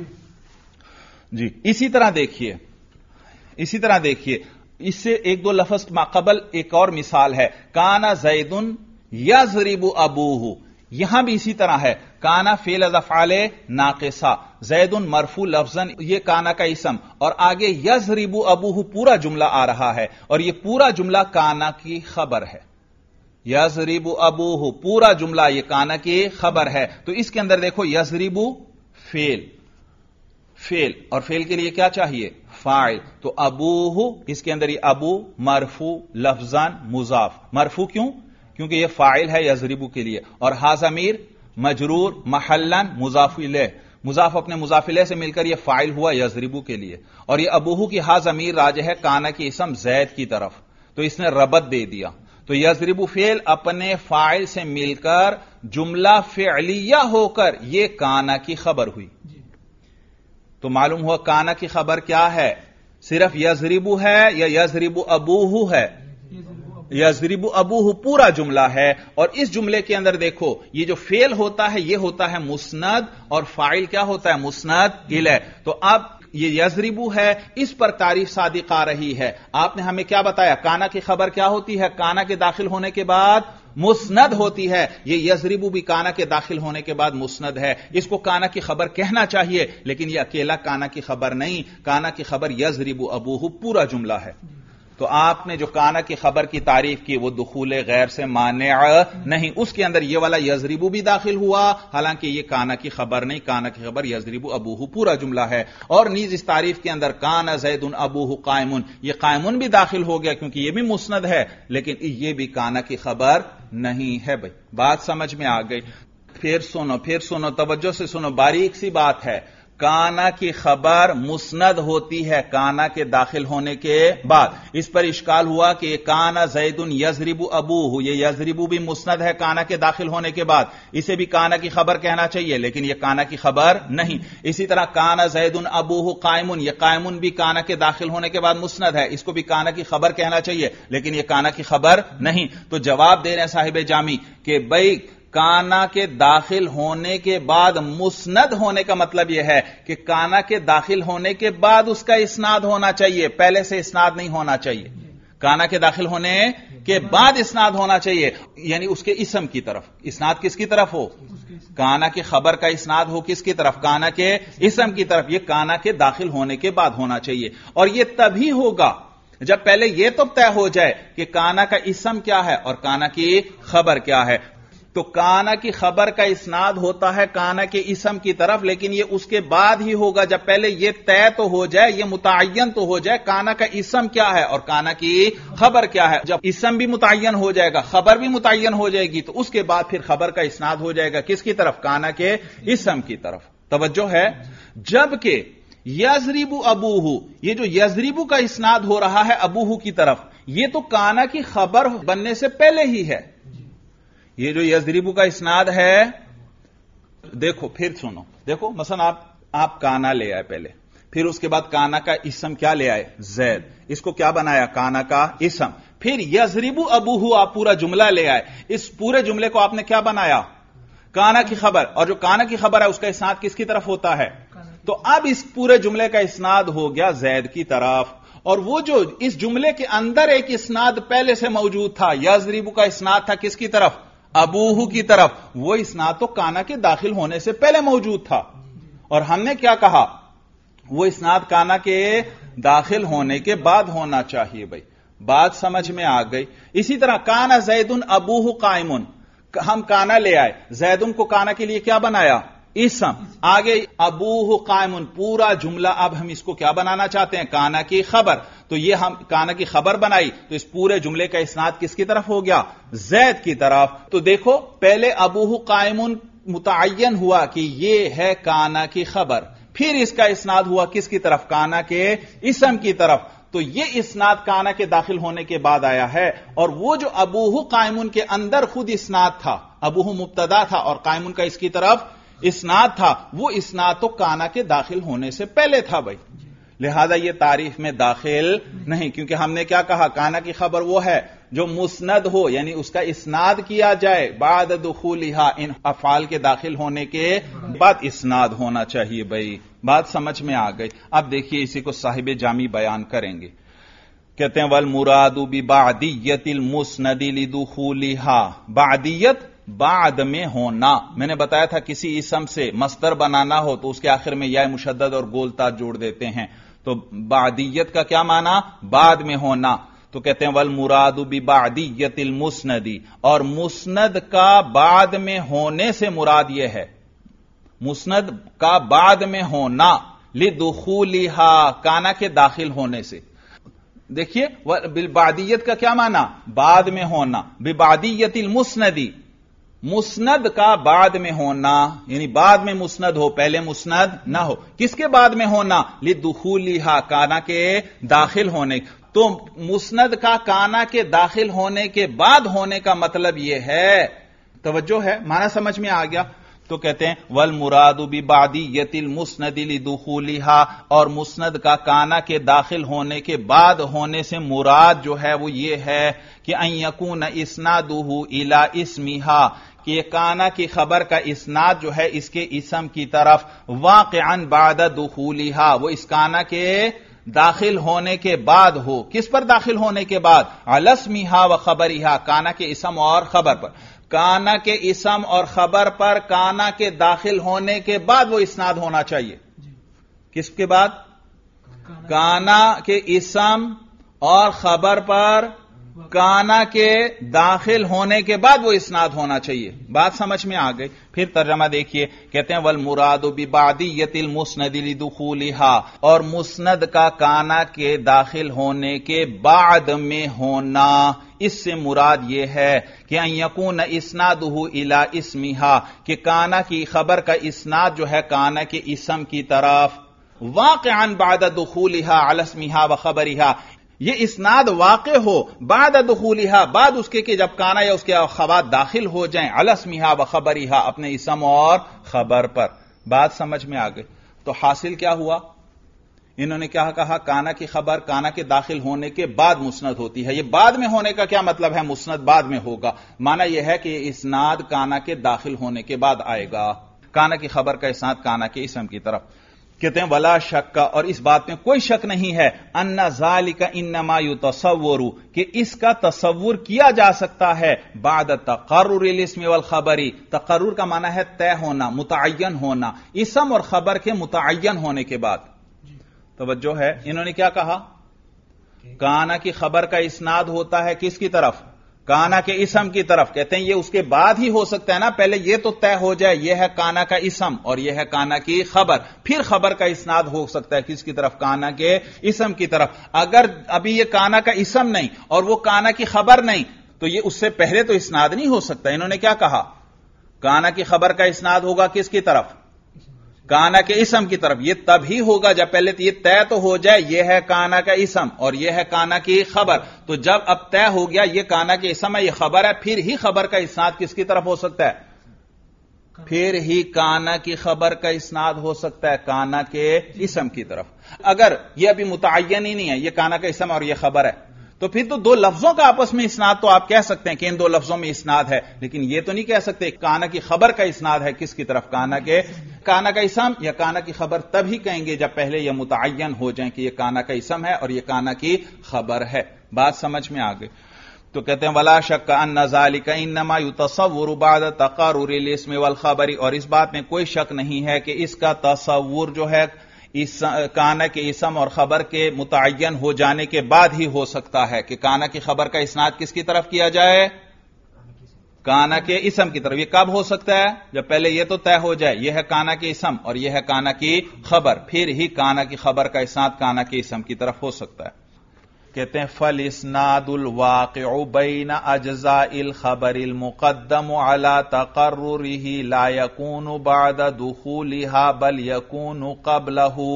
جی اسی طرح دیکھیے اسی طرح دیکھیے اس سے ایک دو لفظ قبل ایک اور مثال ہے، کانا زیدن یضرب ابوہ. یہاں بھی اسی طرح ہے، کانا فعل از افعال ناقصہ، زیدن مرفوع لفظاً یہ کانا کا اسم، اور آگے یضرب ابوہ پورا جملہ آ رہا ہے اور یہ پورا جملہ کانا کی خبر ہے. یضرب ابوہ پورا جملہ یہ کانا کی خبر ہے. تو اس کے اندر دیکھو یضرب فعل فعل اور فعل کے لیے کیا چاہیے؟ فاعل. تو ابوہ اس کے اندر یہ ابو مرفوع لفظاً مضاف. مرفوع کیوں؟ کیونکہ یہ فاعل ہے یضرب کے لیے، اور ہا ضمیر مجرور محلاً مضاف الیہ، مضاف اپنے مضاف الیہ سے مل کر یہ فاعل ہوا یضرب کے لیے. اور یہ ابوہ کی ہا ضمیر راجع ہے کانا کی اسم زید کی طرف، تو اس نے ربط دے دیا. تو یضرب فعل اپنے فاعل سے مل کر جملہ فعلیہ ہو کر یہ کانا کی خبر ہوئی. تو معلوم ہوا کانا کی خبر کیا ہے؟ صرف یضرب ہے یا یضرب ابوہ ہے؟ یضرب ابوہ پورا جملہ ہے. اور اس جملے کے اندر دیکھو یہ جو فعل ہوتا ہے یہ ہوتا ہے مسند، اور فاعل کیا ہوتا ہے؟ مسند الیہ. تو اب یہ یضرب ہے، اس پر تعریف صادق آ رہی ہے. آپ نے ہمیں کیا بتایا؟ کانا کی خبر کیا ہوتی ہے؟ کانا کے داخل ہونے کے بعد مسند ہوتی ہے. یہ یضرب بھی کانا کے داخل ہونے کے بعد مسند ہے. اس کو کانا کی خبر کہنا چاہیے، لیکن یہ اکیلا کانا کی خبر نہیں، کانا کی خبر یضرب ابوہ پورا جملہ ہے. تو آپ نے جو کانا کی خبر کی تعریف کی وہ دخول غیر سے مانع نہیں. اس کے اندر یہ والا یضرب بھی داخل ہوا، حالانکہ یہ کانا کی خبر نہیں، کانا کی خبر یضرب ابوہ پورا جملہ ہے. اور نیز اس تعریف کے اندر کانا زید ابوہ قائمن، یہ قائمن بھی داخل ہو گیا کیونکہ یہ بھی مسند ہے، لیکن یہ بھی کانا کی خبر نہیں ہے. بھائی بات سمجھ میں آ گئی؟ پھر سنو پھر سنو توجہ سے سنو، باریک سی بات ہے. کانا کی خبر مسند ہوتی ہے کانا کے داخل ہونے کے بعد. اس پر اشکال ہوا کہ کانا زید یضرب ابوہ، یہ یضرب بھی مسند ہے کانا کے داخل ہونے کے بعد، اسے بھی کانا کی خبر کہنا چاہیے، لیکن یہ کانا کی خبر نہیں. اسی طرح کانا زید ابوہ قائمن، یہ قائمن بھی کانا کے داخل ہونے کے بعد مسند ہے، اس کو بھی کانا کی خبر کہنا چاہیے، لیکن یہ کانا کی خبر نہیں. تو جواب دے رہے ہیں صاحب جامی کہ بھائی کانا کے داخل ہونے کے بعد مسند ہونے کا مطلب یہ ہے کہ کانا کے داخل ہونے کے بعد اس کا اسناد ہونا چاہیے، پہلے سے اسناد نہیں ہونا چاہیے. کانا کے داخل ہونے کے بعد اسناد ہونا چاہیے، یعنی اس کے اسم کی طرف. اسناد کس کی طرف ہو؟ کانا کی خبر کا اسناد ہو کس کی طرف؟ کانا کے اسم کی طرف. یہ کانا کے داخل ہونے کے بعد ہونا چاہیے، اور یہ تبھی ہوگا جب پہلے یہ تو طے ہو جائے کہ کانا کا اسم کیا ہے اور کانا کی خبر کیا ہے. تو کانا کی خبر کا اسناد ہوتا ہے کانا کے اسم کی طرف، لیکن یہ اس کے بعد ہی ہوگا جب پہلے یہ طے تو ہو جائے، یہ متعین تو ہو جائے کانا کا اسم کیا ہے اور کانا کی خبر کیا ہے. جب اسم بھی متعین ہو جائے گا، خبر بھی متعین ہو جائے گی، تو اس کے بعد پھر خبر کا اسناد ہو جائے گا کس کی طرف؟ کانا کے اسم کی طرف. توجہ ہے؟ جبکہ یضرب ابوہ، یہ جو یضرب کا اسناد ہو رہا ہے ابوہ کی طرف، یہ تو کانا کی خبر بننے سے پہلے ہی ہے. یہ جو یضرب کا اسناد ہے، دیکھو پھر سنو، دیکھو مثلا آپ آپ کانا لے آئے پہلے، پھر اس کے بعد کانا کا اسم کیا لے آئے؟ زید. اس کو کیا بنایا؟ کانا کا اسم. پھر یضرب ابوہ آپ پورا جملہ لے آئے، اس پورے جملے کو آپ نے کیا بنایا؟ کانا کی خبر. اور جو کانا کی خبر ہے اس کا اسناد کس کی طرف ہوتا ہے؟ تو اب اس پورے جملے کا اسناد ہو گیا زید کی طرف، اور وہ جو اس جملے کے اندر ایک اسناد پہلے سے موجود تھا، یضرب کا اسناد تھا کس کی طرف؟ ابوہ کی طرف، وہ اسناد تو کانا کے داخل ہونے سے پہلے موجود تھا، اور ہم نے کیا کہا؟ وہ اسناد کانا کے داخل ہونے کے بعد ہونا چاہیے۔ بھائی بات سمجھ میں آ گئی؟ اسی طرح کانا زیدن ابوہ قائمن، ہم کانا لے آئے، زیدن کو کانا کے لیے کیا بنایا؟ اسم، آگے ابوہ قائمن، پورا جملہ اب ہم اس کو کیا بنانا چاہتے ہیں؟ کانا کی خبر، تو یہ ہم کانا کی خبر بنائی، تو اس پورے جملے کا اسناد کس کی طرف ہو گیا؟ زید کی طرف۔ تو دیکھو پہلے ابوہ قائمن متعین ہوا کہ یہ ہے کانا کی خبر، پھر اس کا اسناد ہوا کس کی طرف؟ کانا کے اسم کی طرف، تو یہ اسناد کانا کے داخل ہونے کے بعد آیا ہے، اور وہ جو ابوہ قائمن کے اندر خود اسناد تھا، ابوہ مبتدا تھا اور قائمن کا اس کی طرف اسناد تھا، وہ اسناد تو کانا کے داخل ہونے سے پہلے تھا بھائی، لہذا یہ تعریف میں داخل نہیں، کیونکہ ہم نے کیا کہا؟ کانا کی خبر وہ ہے جو مسند ہو، یعنی اس کا اسناد کیا جائے بعد دخولہا، ان افعال کے داخل ہونے کے بعد اسناد ہونا چاہیے بھائی، بات سمجھ میں آ گئی؟ اب دیکھیے اسی کو صاحب جامی بیان کریں گے، کہتے ہیں والمراد ببعدیت المسند لدخولہا، بعدیت بعد میں ہونا، میں نے بتایا تھا کسی اسم سے مصدر بنانا ہو تو اس کے آخر میں یا مشدد اور گولتا جوڑ دیتے ہیں، تو بعدیت کا کیا معنی؟ بعد میں ہونا، تو کہتے ہیں والمراد ببعدیت المسند، اور مسند کا بعد میں ہونے سے مراد یہ ہے، مسند کا بعد میں ہونا، لدخولہا، کانا کے داخل ہونے سے۔ دیکھیے بالبعدیت کا کیا معنی؟ بعد میں ہونا، ببعدیت المسندی، مسند کا بعد میں ہونا، یعنی بعد میں مسند ہو، پہلے مسند نہ ہو، کس کے بعد میں ہونا؟ لدخولہا، کانا کے داخل ہونے، تو مسند کا کانا کے داخل ہونے کے بعد ہونے کا مطلب یہ ہے، توجہ ہے، معنی سمجھ میں آ گیا؟ تو کہتے ہیں والمراد ببعدیت المسند لدخولہا، اور مسند کا کانا کے داخل ہونے کے بعد ہونے سے مراد جو ہے وہ یہ ہے کہ ان یکون اسنادہ الی اسمہا، کہ یہ کانا کی خبر کا اسناد جو ہے اس کے اسم کی طرف، واقعا بعد دخولہا، وہ اس کانا کے داخل ہونے کے بعد ہو، کس پر داخل ہونے کے بعد؟ علی اسمہا و خبرہا، کانا کے اسم اور خبر پر، کانا کے اسم اور خبر پر کانا کے داخل ہونے کے بعد وہ اسناد ہونا چاہیے، کس کے بعد؟ کانا کے اسم اور خبر پر کانا کے داخل ہونے کے بعد وہ اسناد ہونا چاہیے، بات سمجھ میں آ گئی؟ پھر ترجمہ دیکھیے، کہتے ہیں والمراد ببعدیت المسند لدخولہا، اور مسند کا کانا کے داخل ہونے کے بعد میں ہونا، اس سے مراد یہ ہے کہ ان یکون اسنادہ الی اسمہا، کہ کانا کی خبر کا اسناد جو ہے کانا کے اسم کی طرف، واقعا بعد دخولہا علی اسمہا و خبرہا، یہ اسناد واقع ہو بعد دخولہا، بعد اس کے کہ جب کانا یا اس کے اخوات داخل ہو جائیں، علی اسمہا و خبرہا، اپنے اسم اور خبر پر، بات سمجھ میں آ گئی؟ تو حاصل کیا ہوا؟ انہوں نے کیا کہا؟ کانا کی خبر کانا کے داخل ہونے کے بعد مسند ہوتی ہے، یہ بعد میں ہونے کا کیا مطلب ہے؟ مسند بعد میں ہوگا، معنی یہ ہے کہ یہ اسناد کانا کے داخل ہونے کے بعد آئے گا، کانا کی خبر کا اسناد کانا کے اسم کی طرف۔ کہتے ہیں ولا شک، اور اس بات میں کوئی شک نہیں ہے، ان ذالک انما یتصور، کہ اس کا تصور کیا جا سکتا ہے بعد تقرر الاسم والخبر، تقرر کا معنی ہے طے ہونا، متعین ہونا، اسم اور خبر کے متعین ہونے کے بعد، توجہ ہے؟ انہوں نے کیا کہا؟ کانا کی خبر کا اسناد ہوتا ہے کس کی طرف؟ کانا کے اسم کی طرف، کہتے ہیں یہ اس کے بعد ہی ہو سکتا ہے نا، پہلے یہ تو طے ہو جائے یہ ہے کانا کا اسم اور یہ ہے کانا کی خبر، پھر خبر کا اسناد ہو سکتا ہے کس کی طرف؟ کانا کے اسم کی طرف۔ اگر ابھی یہ کانا کا اسم نہیں اور وہ کانا کی خبر نہیں تو یہ اس سے پہلے تو اسناد نہیں ہو سکتا۔ انہوں نے کیا کہا؟ کانا کی خبر کا اسناد ہوگا کس کی طرف؟ کانا کے اسم کی طرف۔ یہ تب ہی ہوگا جب پہلے یہ طے تو ہو جائے یہ ہے کانا کا اسم اور یہ ہے کانا کی خبر، تو جب اب طے ہو گیا یہ کانا کے اسم ہے یہ خبر ہے، پھر ہی خبر کا اسناد کس کی طرف ہو سکتا ہے؟ پھر ہی کانا کی خبر کا اسناد ہو سکتا ہے کانا کے اسم کی طرف۔ اگر یہ ابھی متعین ہی نہیں ہے یہ کانا کا اسم اور یہ خبر ہے تو پھر تو دو لفظوں کا آپس میں اسناد تو آپ کہہ سکتے ہیں کہ ان دو لفظوں میں اسناد ہے، لیکن یہ تو نہیں کہہ سکتے کانا کی خبر کا اسناد ہے کس کی طرف؟ کانا کے کانا کا اسم یا کانا کی خبر تبھی کہیں گے جب پہلے یہ متعین ہو جائیں کہ یہ کانا کا اسم ہے اور یہ کانا کی خبر ہے. بات سمجھ میں آ گئی؟ تو کہتے ہیں ولا شک ان ذالک انما یتصور بعد تقرر الاسم والخبر، اور اس بات میں کوئی شک نہیں ہے کہ اس کا تصور جو ہے اس کانا کے اسم اور خبر کے متعین ہو جانے کے بعد ہی ہو سکتا ہے کہ کانا کی خبر کا اسناد کس کی طرف کیا جائے؟ کانا کے اسم کی طرف. یہ کب ہو سکتا ہے؟ جب پہلے یہ تو طے ہو جائے یہ ہے کانا کے اسم اور یہ ہے کانا کی خبر، پھر ہی کانا کی خبر کا اسناد کانا کے اسم کی طرف ہو سکتا ہے. کہتے ہیں فالاسناد الواقع بین اجزاء الخبر المقدم على تقرره لا يكون بعد دخولها بل يكون قبله.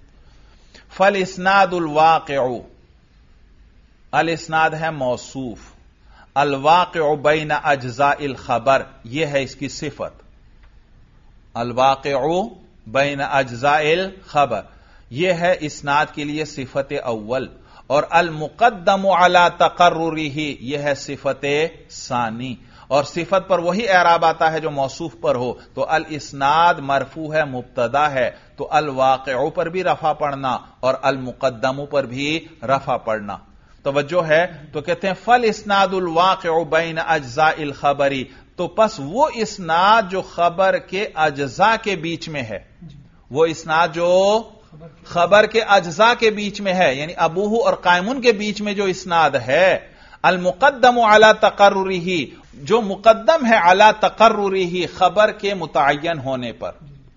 فالاسناد الواقع، الاسناد ہے موصوف، الواقع بین اجزاء الخبر یہ ہے اس کی صفت، الواقع بین اجزاء الخبر یہ ہے اسناد کے لیے صفت اول، اور المقدم علی تقررہ یہ ہے صفت ثانی. اور صفت پر وہی اعراب آتا ہے جو موصوف پر ہو. تو الاسناد مرفوع ہے، مبتدا ہے، تو الواقع پر بھی رفع پڑھنا اور المقدم پر بھی رفع پڑھنا. توجہ ہے؟ تو کہتے ہیں فالاسناد الواقع بین اجزاء الخبری، تو پس وہ اسناد جو خبر کے اجزاء کے بیچ میں ہے، وہ اسناد جو خبر کے اجزاء کے بیچ میں ہے، یعنی ابوہ اور قائمن کے بیچ میں جو اسناد ہے، المقدم علی تقررہ جو مقدم ہے علی تقررہ خبر کے متعین ہونے پر.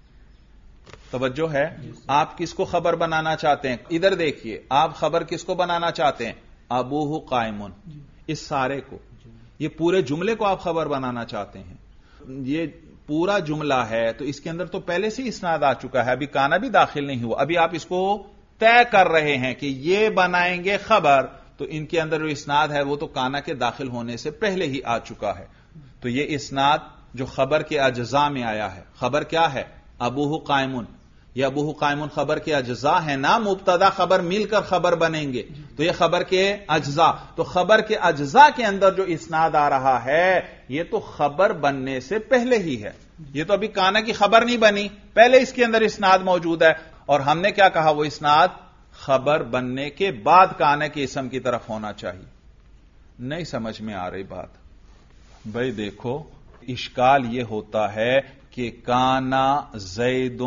توجہ ہے؟ آپ کس کو خبر بنانا چاہتے ہیں؟ ادھر دیکھیے، آپ خبر کس کو بنانا چاہتے ہیں؟ ابوہ قائمن، اس سارے کو، یہ پورے جملے کو آپ خبر بنانا چاہتے ہیں. یہ پورا جملہ ہے تو اس کے اندر تو پہلے سے اسناد آ چکا ہے، ابھی کانا بھی داخل نہیں ہوا، ابھی آپ اس کو طے کر رہے ہیں کہ یہ بنائیں گے خبر، تو ان کے اندر جو اسناد ہے وہ تو کانا کے داخل ہونے سے پہلے ہی آ چکا ہے. تو یہ اسناد جو خبر کے اجزاء میں آیا ہے، خبر کیا ہے؟ ابوہ قائمن. یہ ابوہ قائمن خبر کے اجزاء ہیں نا، مبتدا خبر مل کر خبر بنیں گے، تو یہ خبر کے اجزاء. تو خبر کے اجزاء کے اندر جو اسناد آ رہا ہے یہ تو خبر بننے سے پہلے ہی ہے، یہ تو ابھی کانا کی خبر نہیں بنی، پہلے اس کے اندر اسناد موجود ہے. اور ہم نے کیا کہا؟ وہ اسناد خبر بننے کے بعد کانا کے اسم کی طرف ہونا چاہیے. نہیں سمجھ میں آ رہی بات؟ بھائی دیکھو، اشکال یہ ہوتا ہے کہ کانا زید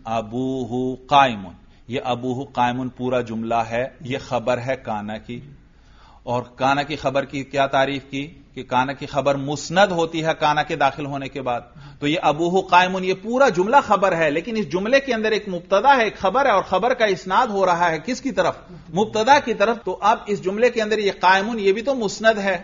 ابوہ قائمن، یہ ابوہ قائمن پورا جملہ ہے، یہ خبر ہے کانا کی. اور کانا کی خبر کی کیا تعریف کی کہ کانا کی خبر مسند ہوتی ہے کانا کے داخل ہونے کے بعد. تو یہ ابوہ قائمن یہ پورا جملہ خبر ہے، لیکن اس جملے کے اندر ایک مبتدا ہے، ایک خبر ہے، اور خبر کا اسناد ہو رہا ہے کس کی طرف؟ مبتدا کی طرف. تو اب اس جملے کے اندر یہ قائمن یہ بھی تو مسند ہے.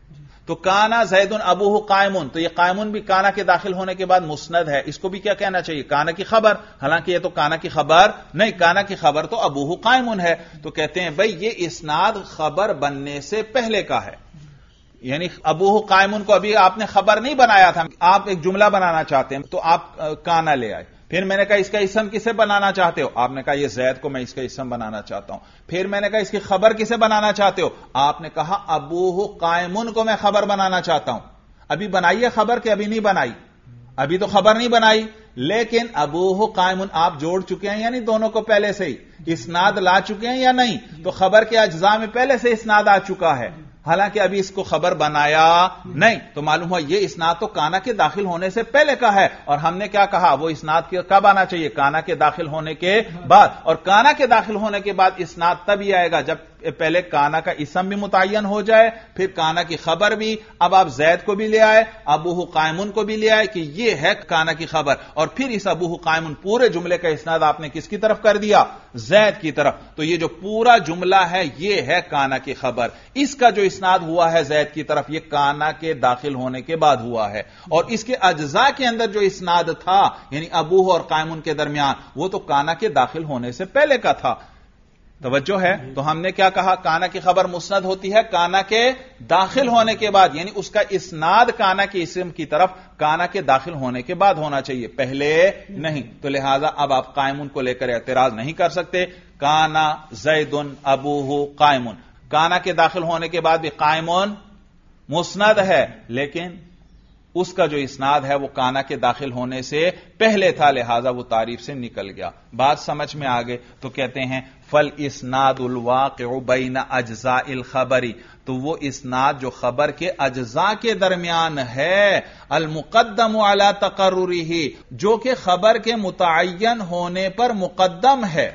تو کانا زید ابوہ قائمن، تو یہ قائمن بھی کانا کے داخل ہونے کے بعد مسند ہے، اس کو بھی کیا کہنا چاہیے؟ کانا کی خبر. حالانکہ یہ تو کانا کی خبر نہیں، کانا کی خبر تو ابوہ قائمن ہے. تو کہتے ہیں بھائی یہ اسناد خبر بننے سے پہلے کا ہے، یعنی ابوہ قائمن کو ابھی آپ نے خبر نہیں بنایا تھا، آپ ایک جملہ بنانا چاہتے ہیں تو آپ کانا لے آئے. پھر میں نے کہا اس کا اسم کسے بنانا چاہتے ہو؟ آپ نے کہا یہ زید کو میں اس کا اسم بنانا چاہتا ہوں. پھر میں نے کہا اس کی خبر کسے بنانا چاہتے ہو؟ آپ نے کہا ابوہ قائمن کو میں خبر بنانا چاہتا ہوں. ابھی بنائیے خبر کہ ابھی نہیں بنائی؟ ابھی تو خبر نہیں بنائی، لیکن ابوہ قائمن آپ جوڑ چکے ہیں، یعنی دونوں کو پہلے سے ہی اسناد لا چکے ہیں یا نہیں؟ تو خبر کے اجزاء میں پہلے سے اسناد آ چکا ہے، حالانکہ ابھی اس کو خبر بنایا نہیں. تو معلوم ہوا یہ اسناد تو کانا کے داخل ہونے سے پہلے کا ہے. اور ہم نے کیا کہا؟ وہ اسناد کب آنا چاہیے؟ کانا کے داخل ہونے کے بعد. اور کانا کے داخل ہونے کے بعد اسناد تب ہی آئے گا جب پہلے کانا کا اسم بھی متعین ہو جائے، پھر کانا کی خبر بھی. اب آپ زید کو بھی لے آئے، ابوہ قائمن کو بھی لے آئے کہ یہ ہے کانا کی خبر، اور پھر اس ابوہ قائمن پورے جملے کا اسناد آپ نے کس کی طرف کر دیا؟ زید کی طرف. تو یہ جو پورا جملہ ہے یہ ہے کانا کی خبر. اس کا جو اسناد ہوا ہے زید کی طرف یہ کانا کے داخل ہونے کے بعد ہوا ہے، اور اس کے اجزاء کے اندر جو اسناد تھا یعنی ابوہ اور قائمن کے درمیان وہ تو کانا کے داخل ہونے سے پہلے کا تھا. توجہ ہے؟ تو ہم نے کیا کہا؟ کانا کی خبر مسند ہوتی ہے کانا کے داخل ہونے کے بعد، یعنی اس کا اسناد کانا کے اسم کی طرف کانا کے داخل ہونے کے بعد ہونا چاہیے، پہلے نہیں. تو لہذا اب آپ قائمن کو لے کر اعتراض نہیں کر سکتے. کانا زید ابوہ اس کا جو اسناد ہے وہ کانا کے داخل ہونے سے پہلے تھا، لہذا وہ تعریف سے نکل گیا. بات سمجھ میں آگے تو کہتے ہیں فل اسناد الواقع بین اجزاء الخبری، تو وہ اسناد جو خبر کے اجزاء کے درمیان ہے، المقدم علی تقررہ، جو کہ خبر کے متعین ہونے پر مقدم ہے.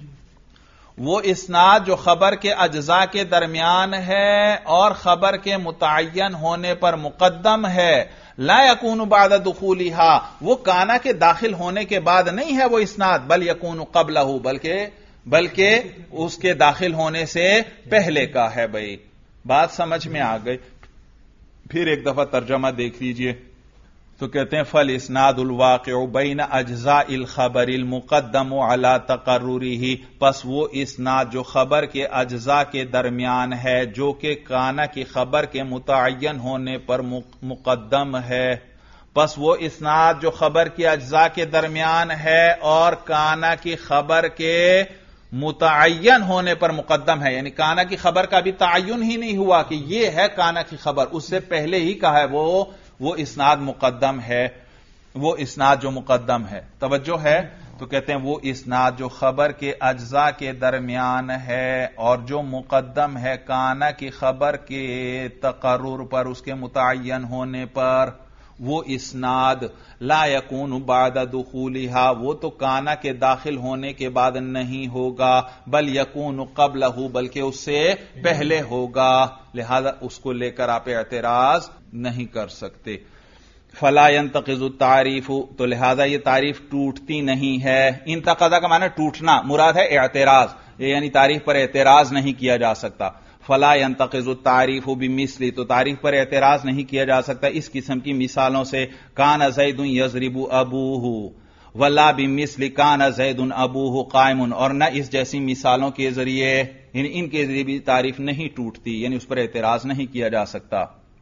وہ اسناد جو خبر کے اجزاء کے درمیان ہے اور خبر کے متعین ہونے پر مقدم ہے، لا یکون بعد دخولہا، وہ کانا کے داخل ہونے کے بعد نہیں ہے وہ اسناد، بل یکون قبلہ، بلکہ بلکہ اس کے داخل ہونے سے پہلے کا ہے. بھائی بات سمجھ میں آ گئی. پھر ایک دفعہ ترجمہ دیکھ لیجئے تو کہتے ہیں فل اسناد الواقع بین اجزاء الخبر المقدم علی تقررہ، پس وہ اسناد جو خبر کے اجزاء کے درمیان ہے جو کہ کانا کی خبر کے متعین ہونے پر مقدم ہے. پس وہ اسناد جو خبر کے اجزاء کے درمیان ہے اور کانا کی خبر کے متعین ہونے پر مقدم ہے، یعنی کانا کی خبر کا بھی تعین ہی نہیں ہوا کہ یہ ہے کانا کی خبر، اس سے پہلے ہی کہا ہے وہ وہ اسناد مقدم ہے، وہ اسناد جو مقدم ہے. توجہ ہے؟ تو کہتے ہیں وہ اسناد جو خبر کے اجزاء کے درمیان ہے اور جو مقدم ہے کانا کی خبر کے تقرر پر، اس کے متعین ہونے پر، وہ اسناد لا یکون بعد دخولہا، وہ تو کانا کے داخل ہونے کے بعد نہیں ہوگا، بل یکون قبلہ، بلکہ اس سے پہلے ہوگا، لہذا اس کو لے کر آپ اعتراض نہیں کر سکتے. فلا ينتقض التعریف، تو لہذا یہ تعریف ٹوٹتی نہیں ہے. انتقضا کا معنی ٹوٹنا، مراد ہے اعتراض، یعنی تعریف پر اعتراض نہیں کیا جا سکتا. فلا ينتقض التعریف بمثل، تو تعریف پر اعتراض نہیں کیا جا سکتا اس قسم کی مثالوں سے. کان زید یضرب ابوہ ولا بمثل کان زید ابوہ قائم، اور نہ اس جیسی مثالوں کے ذریعے، یعنی ان کے ذریعے بھی تعریف نہیں ٹوٹتی، یعنی اس پر اعتراض نہیں کیا جا سکتا.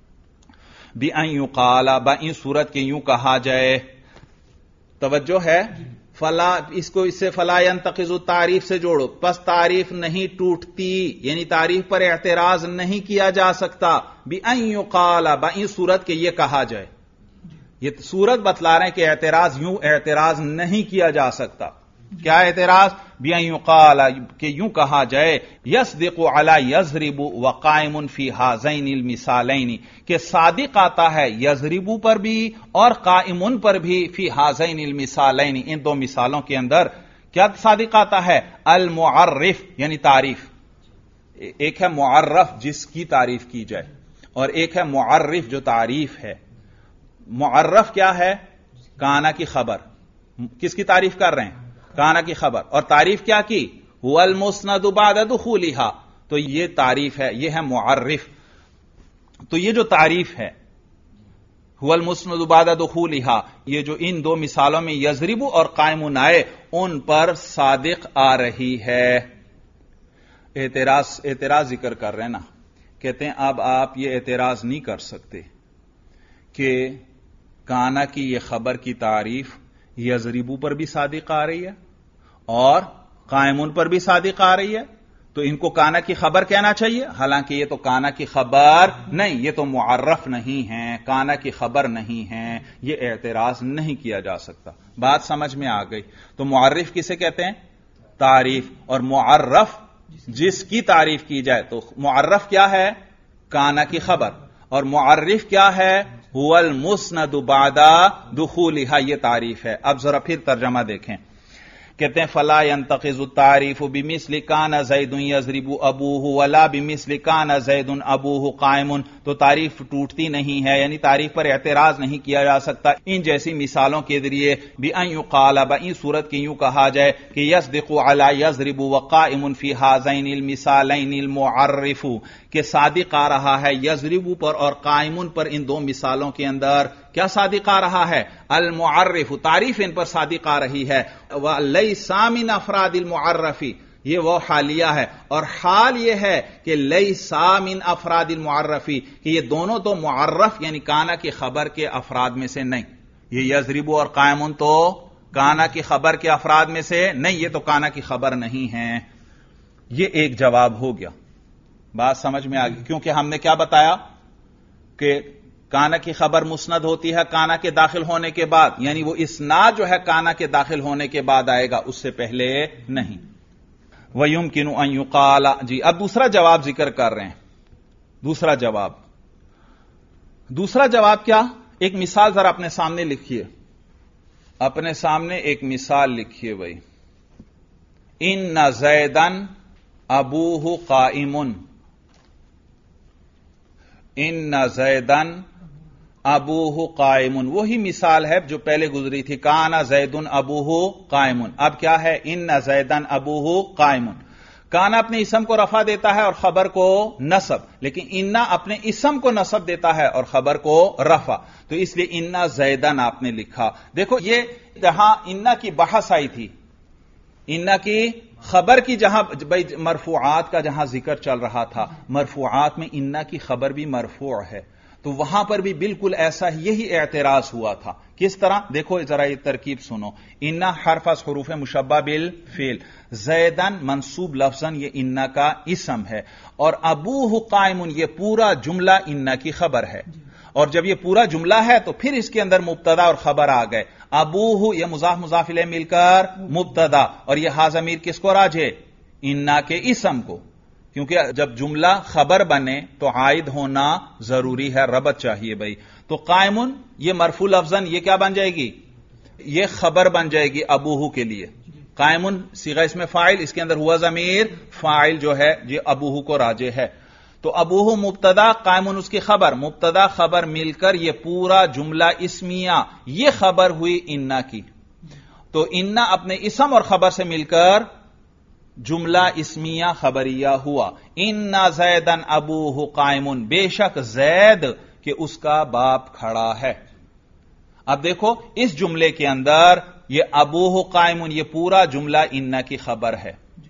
بأن یقال، بإن صورت کے یوں کہا جائے. توجہ ہے؟ فلا، اس کو اس سے فلا ينتقض تعریف سے جوڑو، پس تعریف نہیں ٹوٹتی، یعنی تعریف پر اعتراض نہیں کیا جا سکتا. بأن یقال، بإن صورت کے یہ کہا جائے، یہ صورت بتلا رہے ہیں کہ اعتراض یوں اعتراض نہیں کیا جا سکتا. کیا اعتراض؟ بأن یقال، کہ یوں کہا جائے یصدق علی یضرب وقائم فی ہذین المثالین، کہ صادق آتا ہے یضرب پر بھی اور قائم پر بھی، فی ہذین المثالین، ان دو مثالوں کے اندر. کیا صادق آتا ہے؟ المعرف، یعنی تعریف. ایک ہے معرف جس کی تعریف کی جائے، اور ایک ہے معرف جو تعریف ہے. معرف کیا ہے؟ کانا کی خبر. کس کی تعریف کر رہے ہیں؟ کانا کی خبر. اور تعریف کیا کی؟ هو المسند بعد دخولها، تو یہ تعریف ہے، یہ ہے معرف. تو یہ جو تعریف ہے هو المسند بعد دخولها، یہ جو ان دو مثالوں میں یضرب اور قائم آئے، ان پر صادق آ رہی ہے. اعتراض اعتراض ذکر کر رہے نا، کہتے ہیں اب آپ یہ اعتراض نہیں کر سکتے کہ کانا کی یہ خبر کی تعریف یضربو پر بھی صادق آ رہی ہے اور قائمون پر بھی صادق آ رہی ہے، تو ان کو کانا کی خبر کہنا چاہیے، حالانکہ یہ تو کانا کی خبر نہیں، یہ تو معرف نہیں ہے، کانا کی خبر نہیں ہے. یہ اعتراض نہیں کیا جا سکتا. بات سمجھ میں آ گئی. تو معرف کسے کہتے ہیں؟ تعریف. اور معرف جس کی تعریف کی جائے، تو معرف کیا ہے؟ کانا کی خبر. اور معرف کیا ہے؟ هو المسند بعد دخولها، یہ تعریف ہے. اب ذرا پھر ترجمہ دیکھیں. کہتے ہیں فلا ينتقض التعریف بمثل کان زید یضرب ابوہ ولا بمثل کان زید ابوہ قائم، تو تعریف ٹوٹتی نہیں ہے، یعنی تعریف پر اعتراض نہیں کیا جا سکتا ان جیسی مثالوں کے ذریعے. بأن یقال، بإن صورت کی یوں کہا جائے کہ یصدق علی یضرب وقائم فی ہذین المثالین المعرف، کہ صادق آ رہا ہے یضرب پر اور قائم پر ان دو مثالوں کے اندر. کیا صادق آ رہا ہے؟ المعرف، تعریف ان پر صادق آ رہی ہے. وَلَيْسَ مِنْ أَفْرَادِ الْمُعَرَّفِ، یہ وہ حالیہ ہے، اور حال یہ ہے کہ لَيْسَ مِنْ أَفْرَادِ الْمُعَرَّفِ، کہ یہ دونوں تو معرف یعنی کانا کی خبر کے افراد میں سے نہیں. یہ یضرب اور قائمون تو کانا کی خبر کے افراد میں سے نہیں، یہ تو کانا کی خبر نہیں ہے. یہ ایک جواب ہو گیا. بات سمجھ میں آ گئی. کیونکہ ہم نے کیا بتایا کہ کانا کی خبر مسند ہوتی ہے کانا کے داخل ہونے کے بعد، یعنی وہ اسناد جو ہے کانا کے داخل ہونے کے بعد آئے گا، اس سے پہلے نہیں۔ وَيُمْكِنُ أَن يُقَالَ، جی اب دوسرا جواب ذکر کر رہے ہیں۔ دوسرا جواب دوسرا جواب کیا؟ ایک مثال ذرا اپنے سامنے لکھیے، اپنے سامنے ایک مثال لکھیے بھائی۔ ان زیدن ابوہ قائم، ان زیدن ابوہ قائم، وہی مثال ہے جو پہلے گزری تھی، کانا زیدن ابوہ قائم۔ اب کیا ہے؟ ان زیدن ابوہ قائم۔ کانا اپنے اسم کو رفع دیتا ہے اور خبر کو نصب، لیکن انا اپنے اسم کو نصب دیتا ہے اور خبر کو رفع، تو اس لیے انا زیدن آپ نے لکھا۔ دیکھو یہ جہاں انا کی بحث آئی تھی، انا کی خبر کی، جہاں بھائی مرفوعات کا جہاں ذکر چل رہا تھا، مرفوعات میں انا کی خبر بھی مرفوع ہے، تو وہاں پر بھی بالکل ایسا یہی اعتراض ہوا تھا۔ کس طرح؟ دیکھو ذرا یہ ترکیب سنو۔ انا حرف از حروف مشبہ بالفعل، زیدن منصوب لفظاً، یہ انا کا اسم ہے، اور ابوہ قائم یہ پورا جملہ انا کی خبر ہے، اور جب یہ پورا جملہ ہے تو پھر اس کے اندر مبتدا اور خبر آ گئے۔ ابوہ یہ مضاف مضاف الیہ مل کر مبتدا، اور یہ ہا ضمیر کس کو راجع؟ انا کے اسم کو، کیونکہ جب جملہ خبر بنے تو عائد ہونا ضروری ہے، ربط چاہیے بھائی۔ تو قائمن یہ مرفوع لفظاً یہ کیا بن جائے گی؟ یہ خبر بن جائے گی ابوہ کے لیے۔ قائمن صیغہ اسم فاعل، اس کے اندر ہوا ضمیر فاعل جو ہے یہ ابوہ کو راجع ہے، تو ابوہ مبتدا، قائمن اس کی خبر، مبتدا خبر مل کر یہ پورا جملہ اسمیہ، یہ خبر ہوئی انا کی، تو انا اپنے اسم اور خبر سے مل کر جملہ اسمیہ خبریہ ہوا۔ انا زیدن ابوہ قائم، بے شک زید کہ اس کا باپ کھڑا ہے۔ اب دیکھو اس جملے کے اندر یہ ابوہ قائم یہ پورا جملہ انا کی خبر ہے،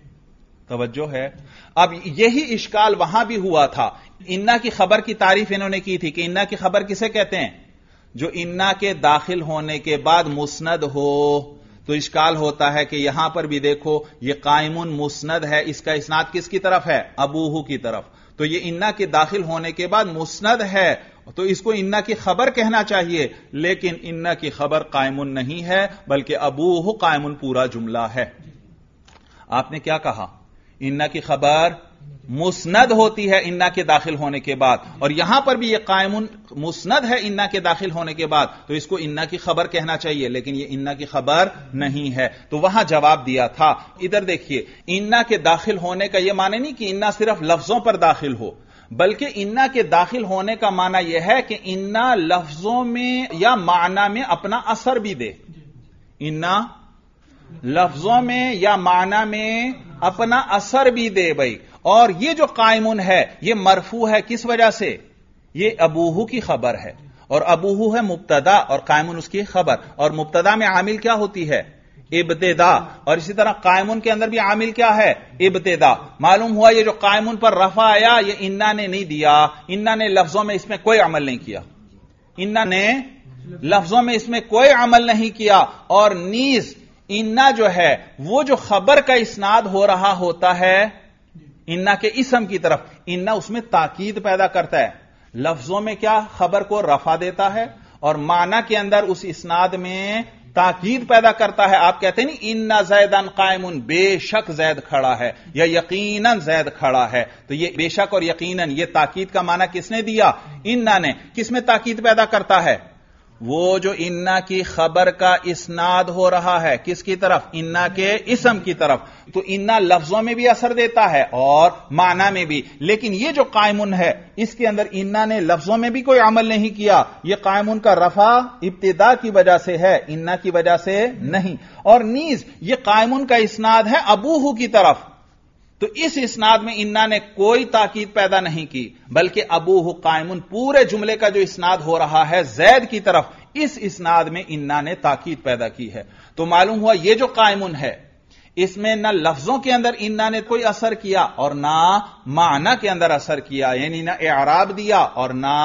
توجہ ہے۔ اب یہی اشکال وہاں بھی ہوا تھا، انا کی خبر کی تعریف انہوں نے کی تھی کہ انا کی خبر کسے کہتے ہیں؟ جو انا کے داخل ہونے کے بعد مسند ہو، تو اشکال ہوتا ہے کہ یہاں پر بھی دیکھو یہ قائمن مسند ہے، اس کا اسناد کس کی طرف ہے؟ ابوہ کی طرف، تو یہ انا کے داخل ہونے کے بعد مسند ہے، تو اس کو انا کی خبر کہنا چاہیے، لیکن انا کی خبر قائمن نہیں ہے بلکہ ابوہ قائمن پورا جملہ ہے۔ آپ نے کیا کہا؟ انا کی خبر مسند ہوتی ہے انا کے داخل ہونے کے بعد، اور یہاں پر بھی یہ قائمن مسند ہے انا کے داخل ہونے کے بعد، تو اس کو انا کی خبر کہنا چاہیے، لیکن یہ انا کی خبر نہیں ہے، تو وہاں جواب دیا تھا۔ ادھر دیکھیے، انا کے داخل ہونے کا یہ معنی نہیں کہ انا صرف لفظوں پر داخل ہو، بلکہ انا کے داخل ہونے کا معنی یہ ہے کہ انا لفظوں میں یا معنی میں اپنا اثر بھی دے، انا لفظوں میں یا معنی میں اپنا اثر بھی دے بھائی۔ اور یہ جو قائمن ہے یہ مرفوع ہے کس وجہ سے؟ یہ ابوہ کی خبر ہے، اور ابوہ ہے مبتدا اور قائمن اس کی خبر، اور مبتدا میں عامل کیا ہوتی ہے؟ ابتدا، اور اسی طرح قائمن کے اندر بھی عامل کیا ہے؟ ابتدا۔ معلوم ہوا یہ جو قائمن پر رفع آیا یہ انا نے نہیں دیا، انا نے لفظوں میں اس میں کوئی عمل نہیں کیا، انا نے لفظوں میں اس میں کوئی عمل نہیں کیا، اور نیز انا جو ہے وہ جو خبر کا اسناد ہو رہا ہوتا ہے انا کے اسم کی طرف، انا اس میں تاکید پیدا کرتا ہے، لفظوں میں کیا خبر کو رفع دیتا ہے اور معنی کے اندر اس اسناد میں تاکید پیدا کرتا ہے۔ آپ کہتے ہیں نہیں انا زیدن قائم، بے شک زید کھڑا ہے یا یقیناً زید کھڑا ہے، تو یہ بے شک اور یقیناً یہ تاکید کا معنی کس نے دیا؟ انا نے۔ کس میں تاکید پیدا کرتا ہے؟ وہ جو انا کی خبر کا اسناد ہو رہا ہے کس کی طرف؟ انا کے اسم کی طرف، تو انا لفظوں میں بھی اثر دیتا ہے اور معنی میں بھی، لیکن یہ جو قائمن ہے اس کے اندر انا نے لفظوں میں بھی کوئی عمل نہیں کیا، یہ قائمن کا رفع ابتدا کی وجہ سے ہے، انا کی وجہ سے نہیں، اور نیز یہ قائمن کا اسناد ہے ابوہ کی طرف، تو اس اسناد میں انا نے کوئی تاکید پیدا نہیں کی، بلکہ ابوہ قائمن پورے جملے کا جو اسناد ہو رہا ہے زید کی طرف، اس اسناد میں انا نے تاکید پیدا کی ہے۔ تو معلوم ہوا یہ جو قائمن ہے اس میں نہ لفظوں کے اندر انا نے کوئی اثر کیا اور نہ معنی کے اندر اثر کیا، یعنی نہ اعراب دیا اور نہ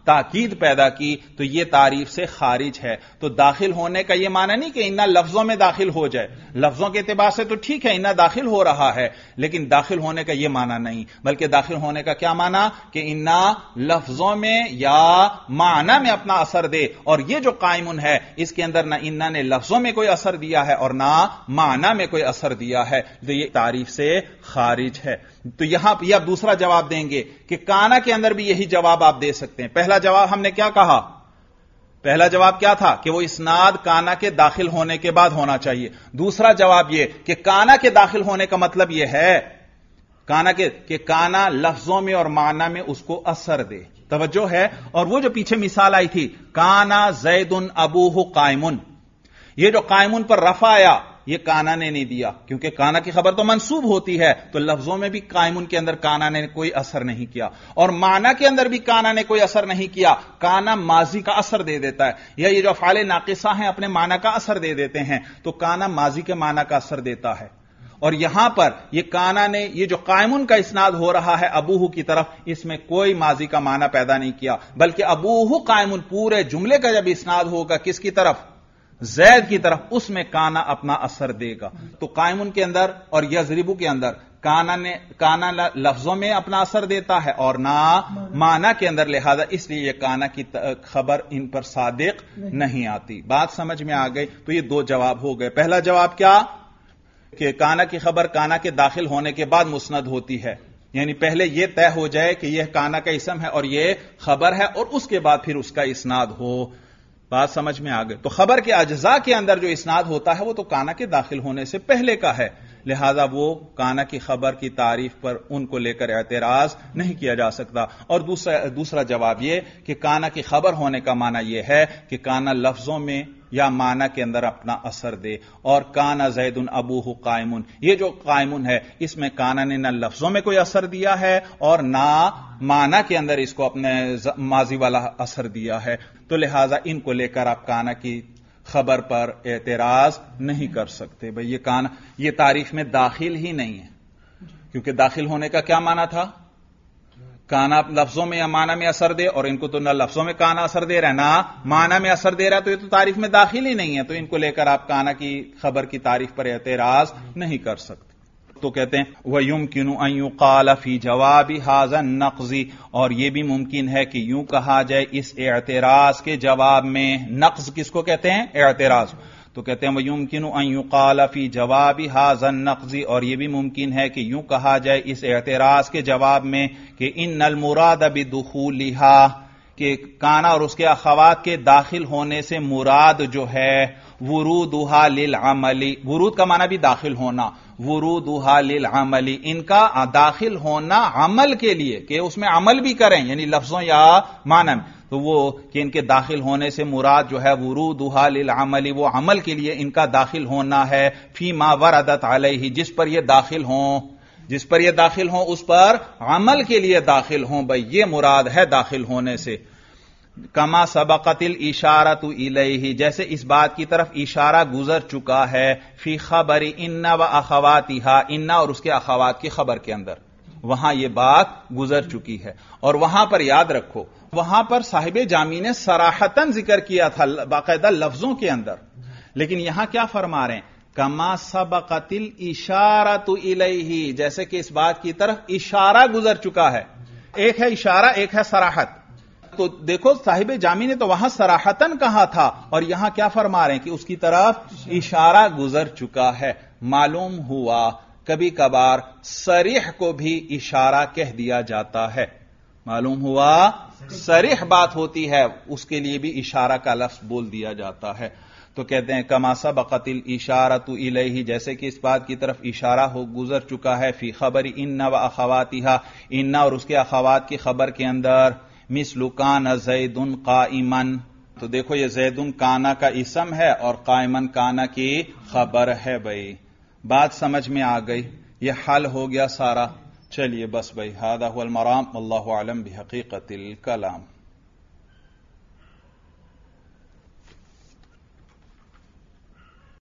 تاکید پیدا کی تو یہ تعریف سے خارج ہے. تو داخل ہونے کا یہ معنی نہیں کہ انا لفظوں میں داخل ہو جائے، لفظوں کے اعتبار سے تو ٹھیک ہے انا داخل ہو رہا ہے، لیکن داخل ہونے کا یہ معنی نہیں، بلکہ داخل ہونے کا کیا معنی کہ انا لفظوں میں یا معنی میں اپنا اثر دے. اور یہ جو قائمن ہے اس کے اندر نہ انا نے لفظوں میں کوئی اثر دیا ہے اور نہ معنی میں کوئی اثر دیا ہے، تو یہ تعریف سے خارج ہے. تو یہاں یہ آپ دوسرا جواب دیں گے کہ کانا کے اندر بھی یہی جواب آپ دے سکتے ہیں. پہلا جواب ہم نے کیا کہا؟ پہلا جواب کیا تھا کہ وہ اسناد کانا کے داخل ہونے کے بعد ہونا چاہیے. دوسرا جواب یہ کہ کانا کے داخل ہونے کا مطلب یہ ہے کانا کے کہ کانا لفظوں میں اور معنی میں اس کو اثر دے. توجہ ہے. اور وہ جو پیچھے مثال آئی تھی کانا زید ابوہ قائمن، یہ جو قائمن پر رفع آیا یہ کانا نے نہیں دیا، کیونکہ کانا کی خبر تو منصوب ہوتی ہے، تو لفظوں میں بھی قائمن کے اندر کانا نے کوئی اثر نہیں کیا، اور معنی کے اندر بھی کانا نے کوئی اثر نہیں کیا. کانا ماضی کا اثر دے دیتا ہے، یا یہ جو افعال ناقصہ ہیں اپنے معنی کا اثر دے دیتے ہیں، تو کانا ماضی کے معنی کا اثر دیتا ہے. اور یہاں پر یہ کانا نے یہ جو قائمن کا اسناد ہو رہا ہے ابوہ کی طرف، اس میں کوئی ماضی کا معنی پیدا نہیں کیا، بلکہ ابوہ قائمن پورے جملے کا جب اسناد ہوگا کس کی طرف؟ زید کی طرف، اس میں کانا اپنا اثر دے گا. تو قائمن کے اندر اور یضربو کے اندر کانا نے کانا لفظوں میں اپنا اثر دیتا ہے اور نہ معنی کے اندر، لہذا اس لیے یہ کانا کی خبر ان پر صادق نہیں آتی. بات سمجھ میں آ گئی؟ تو یہ دو جواب ہو گئے. پہلا جواب کیا کہ کانا کی خبر کانا کے داخل ہونے کے بعد مسند ہوتی ہے، یعنی پہلے یہ طے ہو جائے کہ یہ کانا کا اسم ہے اور یہ خبر ہے، اور اس کے بعد پھر اس کا اسناد ہو. بات سمجھ میں آ گئی؟ تو خبر کے اجزاء کے اندر جو اسناد ہوتا ہے وہ تو کانا کے داخل ہونے سے پہلے کا ہے، لہذا وہ کانا کی خبر کی تعریف پر ان کو لے کر اعتراض نہیں کیا جا سکتا. اور دوسرا دوسرا جواب یہ کہ کانا کی خبر ہونے کا معنی یہ ہے کہ کانا لفظوں میں یا معنی کے اندر اپنا اثر دے. اور کانا زید ابوہ قائمن، یہ جو قائمن ہے اس میں کانا نے نہ لفظوں میں کوئی اثر دیا ہے اور نہ معنی کے اندر اس کو اپنے ماضی والا اثر دیا ہے. تو لہذا ان کو لے کر آپ کانا کی خبر پر اعتراض نہیں کر سکتے. بھئی یہ کانا یہ تعریف میں داخل ہی نہیں ہے، کیونکہ داخل ہونے کا کیا معنی تھا؟ کانا لفظوں میں یا معنی میں اثر دے، اور ان کو تو نہ لفظوں میں کانا اثر دے رہا ہے نہ معنی میں اثر دے رہا ہے، تو یہ تو تعریف میں داخل ہی نہیں ہے. تو ان کو لے کر آپ کانا کی خبر کی تعریف پر اعتراض نہیں کر سکتے. تو کہتے ہیں وَيُمْكِنُ أَن يُقَالَ فِي جَوَابِ هَذَا النَّقْضِ، اور یہ بھی ممکن ہے کہ یوں کہا جائے اس اعتراض کے جواب میں. نقض کس کو کہتے ہیں؟ اعتراض. تو کہتے ہیں وَيُمْكِنُ أَن يُقَالَ فِي جَوَابِ هَذَا النَّقْضِ، اور یہ بھی ممکن ہے کہ یوں کہا جائے اس اعتراض کے جواب میں کہ ان المراد بدخولها، کہ کانا اور اس کے اخوات کے داخل ہونے سے مراد جو ہے ورودها للعمل، ورود کا معنی بھی داخل ہونا، ورودها للعمل، ان کا داخل ہونا عمل کے لیے کہ اس میں عمل بھی کریں، یعنی لفظوں یا معنی میں. تو وہ کہ ان کے داخل ہونے سے مراد جو ہے ورودها للعمل، وہ عمل کے لیے ان کا داخل ہونا ہے فی ما وردت علیہ، جس پر یہ داخل ہوں جس پر یہ داخل ہوں اس پر عمل کے لیے داخل ہوں. بھئی یہ مراد ہے داخل ہونے سے. کما سبقت الاشارۃ الیہ، جیسے اس بات کی طرف اشارہ گزر چکا ہے فی خبر ان و اخواتہا، ان اور اس کے اخوات کی خبر کے اندر، وہاں یہ بات گزر چکی ہے. اور وہاں پر یاد رکھو وہاں پر صاحب جامی نے صراحتاً ذکر کیا تھا باقاعدہ لفظوں کے اندر، لیکن یہاں کیا فرما رہے ہیں؟ کما سبقت الاشارۃ الیہ، جیسے کہ اس بات کی طرف اشارہ گزر چکا ہے. ایک ہے اشارہ، ایک ہے صراحت. تو دیکھو صاحب جامی نے تو وہاں صراحتاً کہا تھا، اور یہاں کیا فرما رہے ہیں کہ اس کی طرف اشارہ گزر چکا ہے. معلوم ہوا کبھی کبھار صریح کو بھی اشارہ کہہ دیا جاتا ہے. معلوم ہوا صریح بات ہوتی ہے اس کے لیے بھی اشارہ کا لفظ بول دیا جاتا ہے. تو کہتے ہیں کما سبقت الاشارۃ الیہ، جیسے کہ اس بات کی طرف اشارہ ہو گزر چکا ہے فی خبر ان و اخواتہا، ان اور اس کے اخوات کی خبر کے اندر. مثل کان زید قائما، تو دیکھو یہ زید کانا کا اسم ہے اور قائمن کانا کی خبر ہے. بھائی بات سمجھ میں آ گئی؟ یہ حل ہو گیا سارا. چلیے بس بھائی، ھذا ھو المرام، واللہ اعلم بحقیقت الکلام.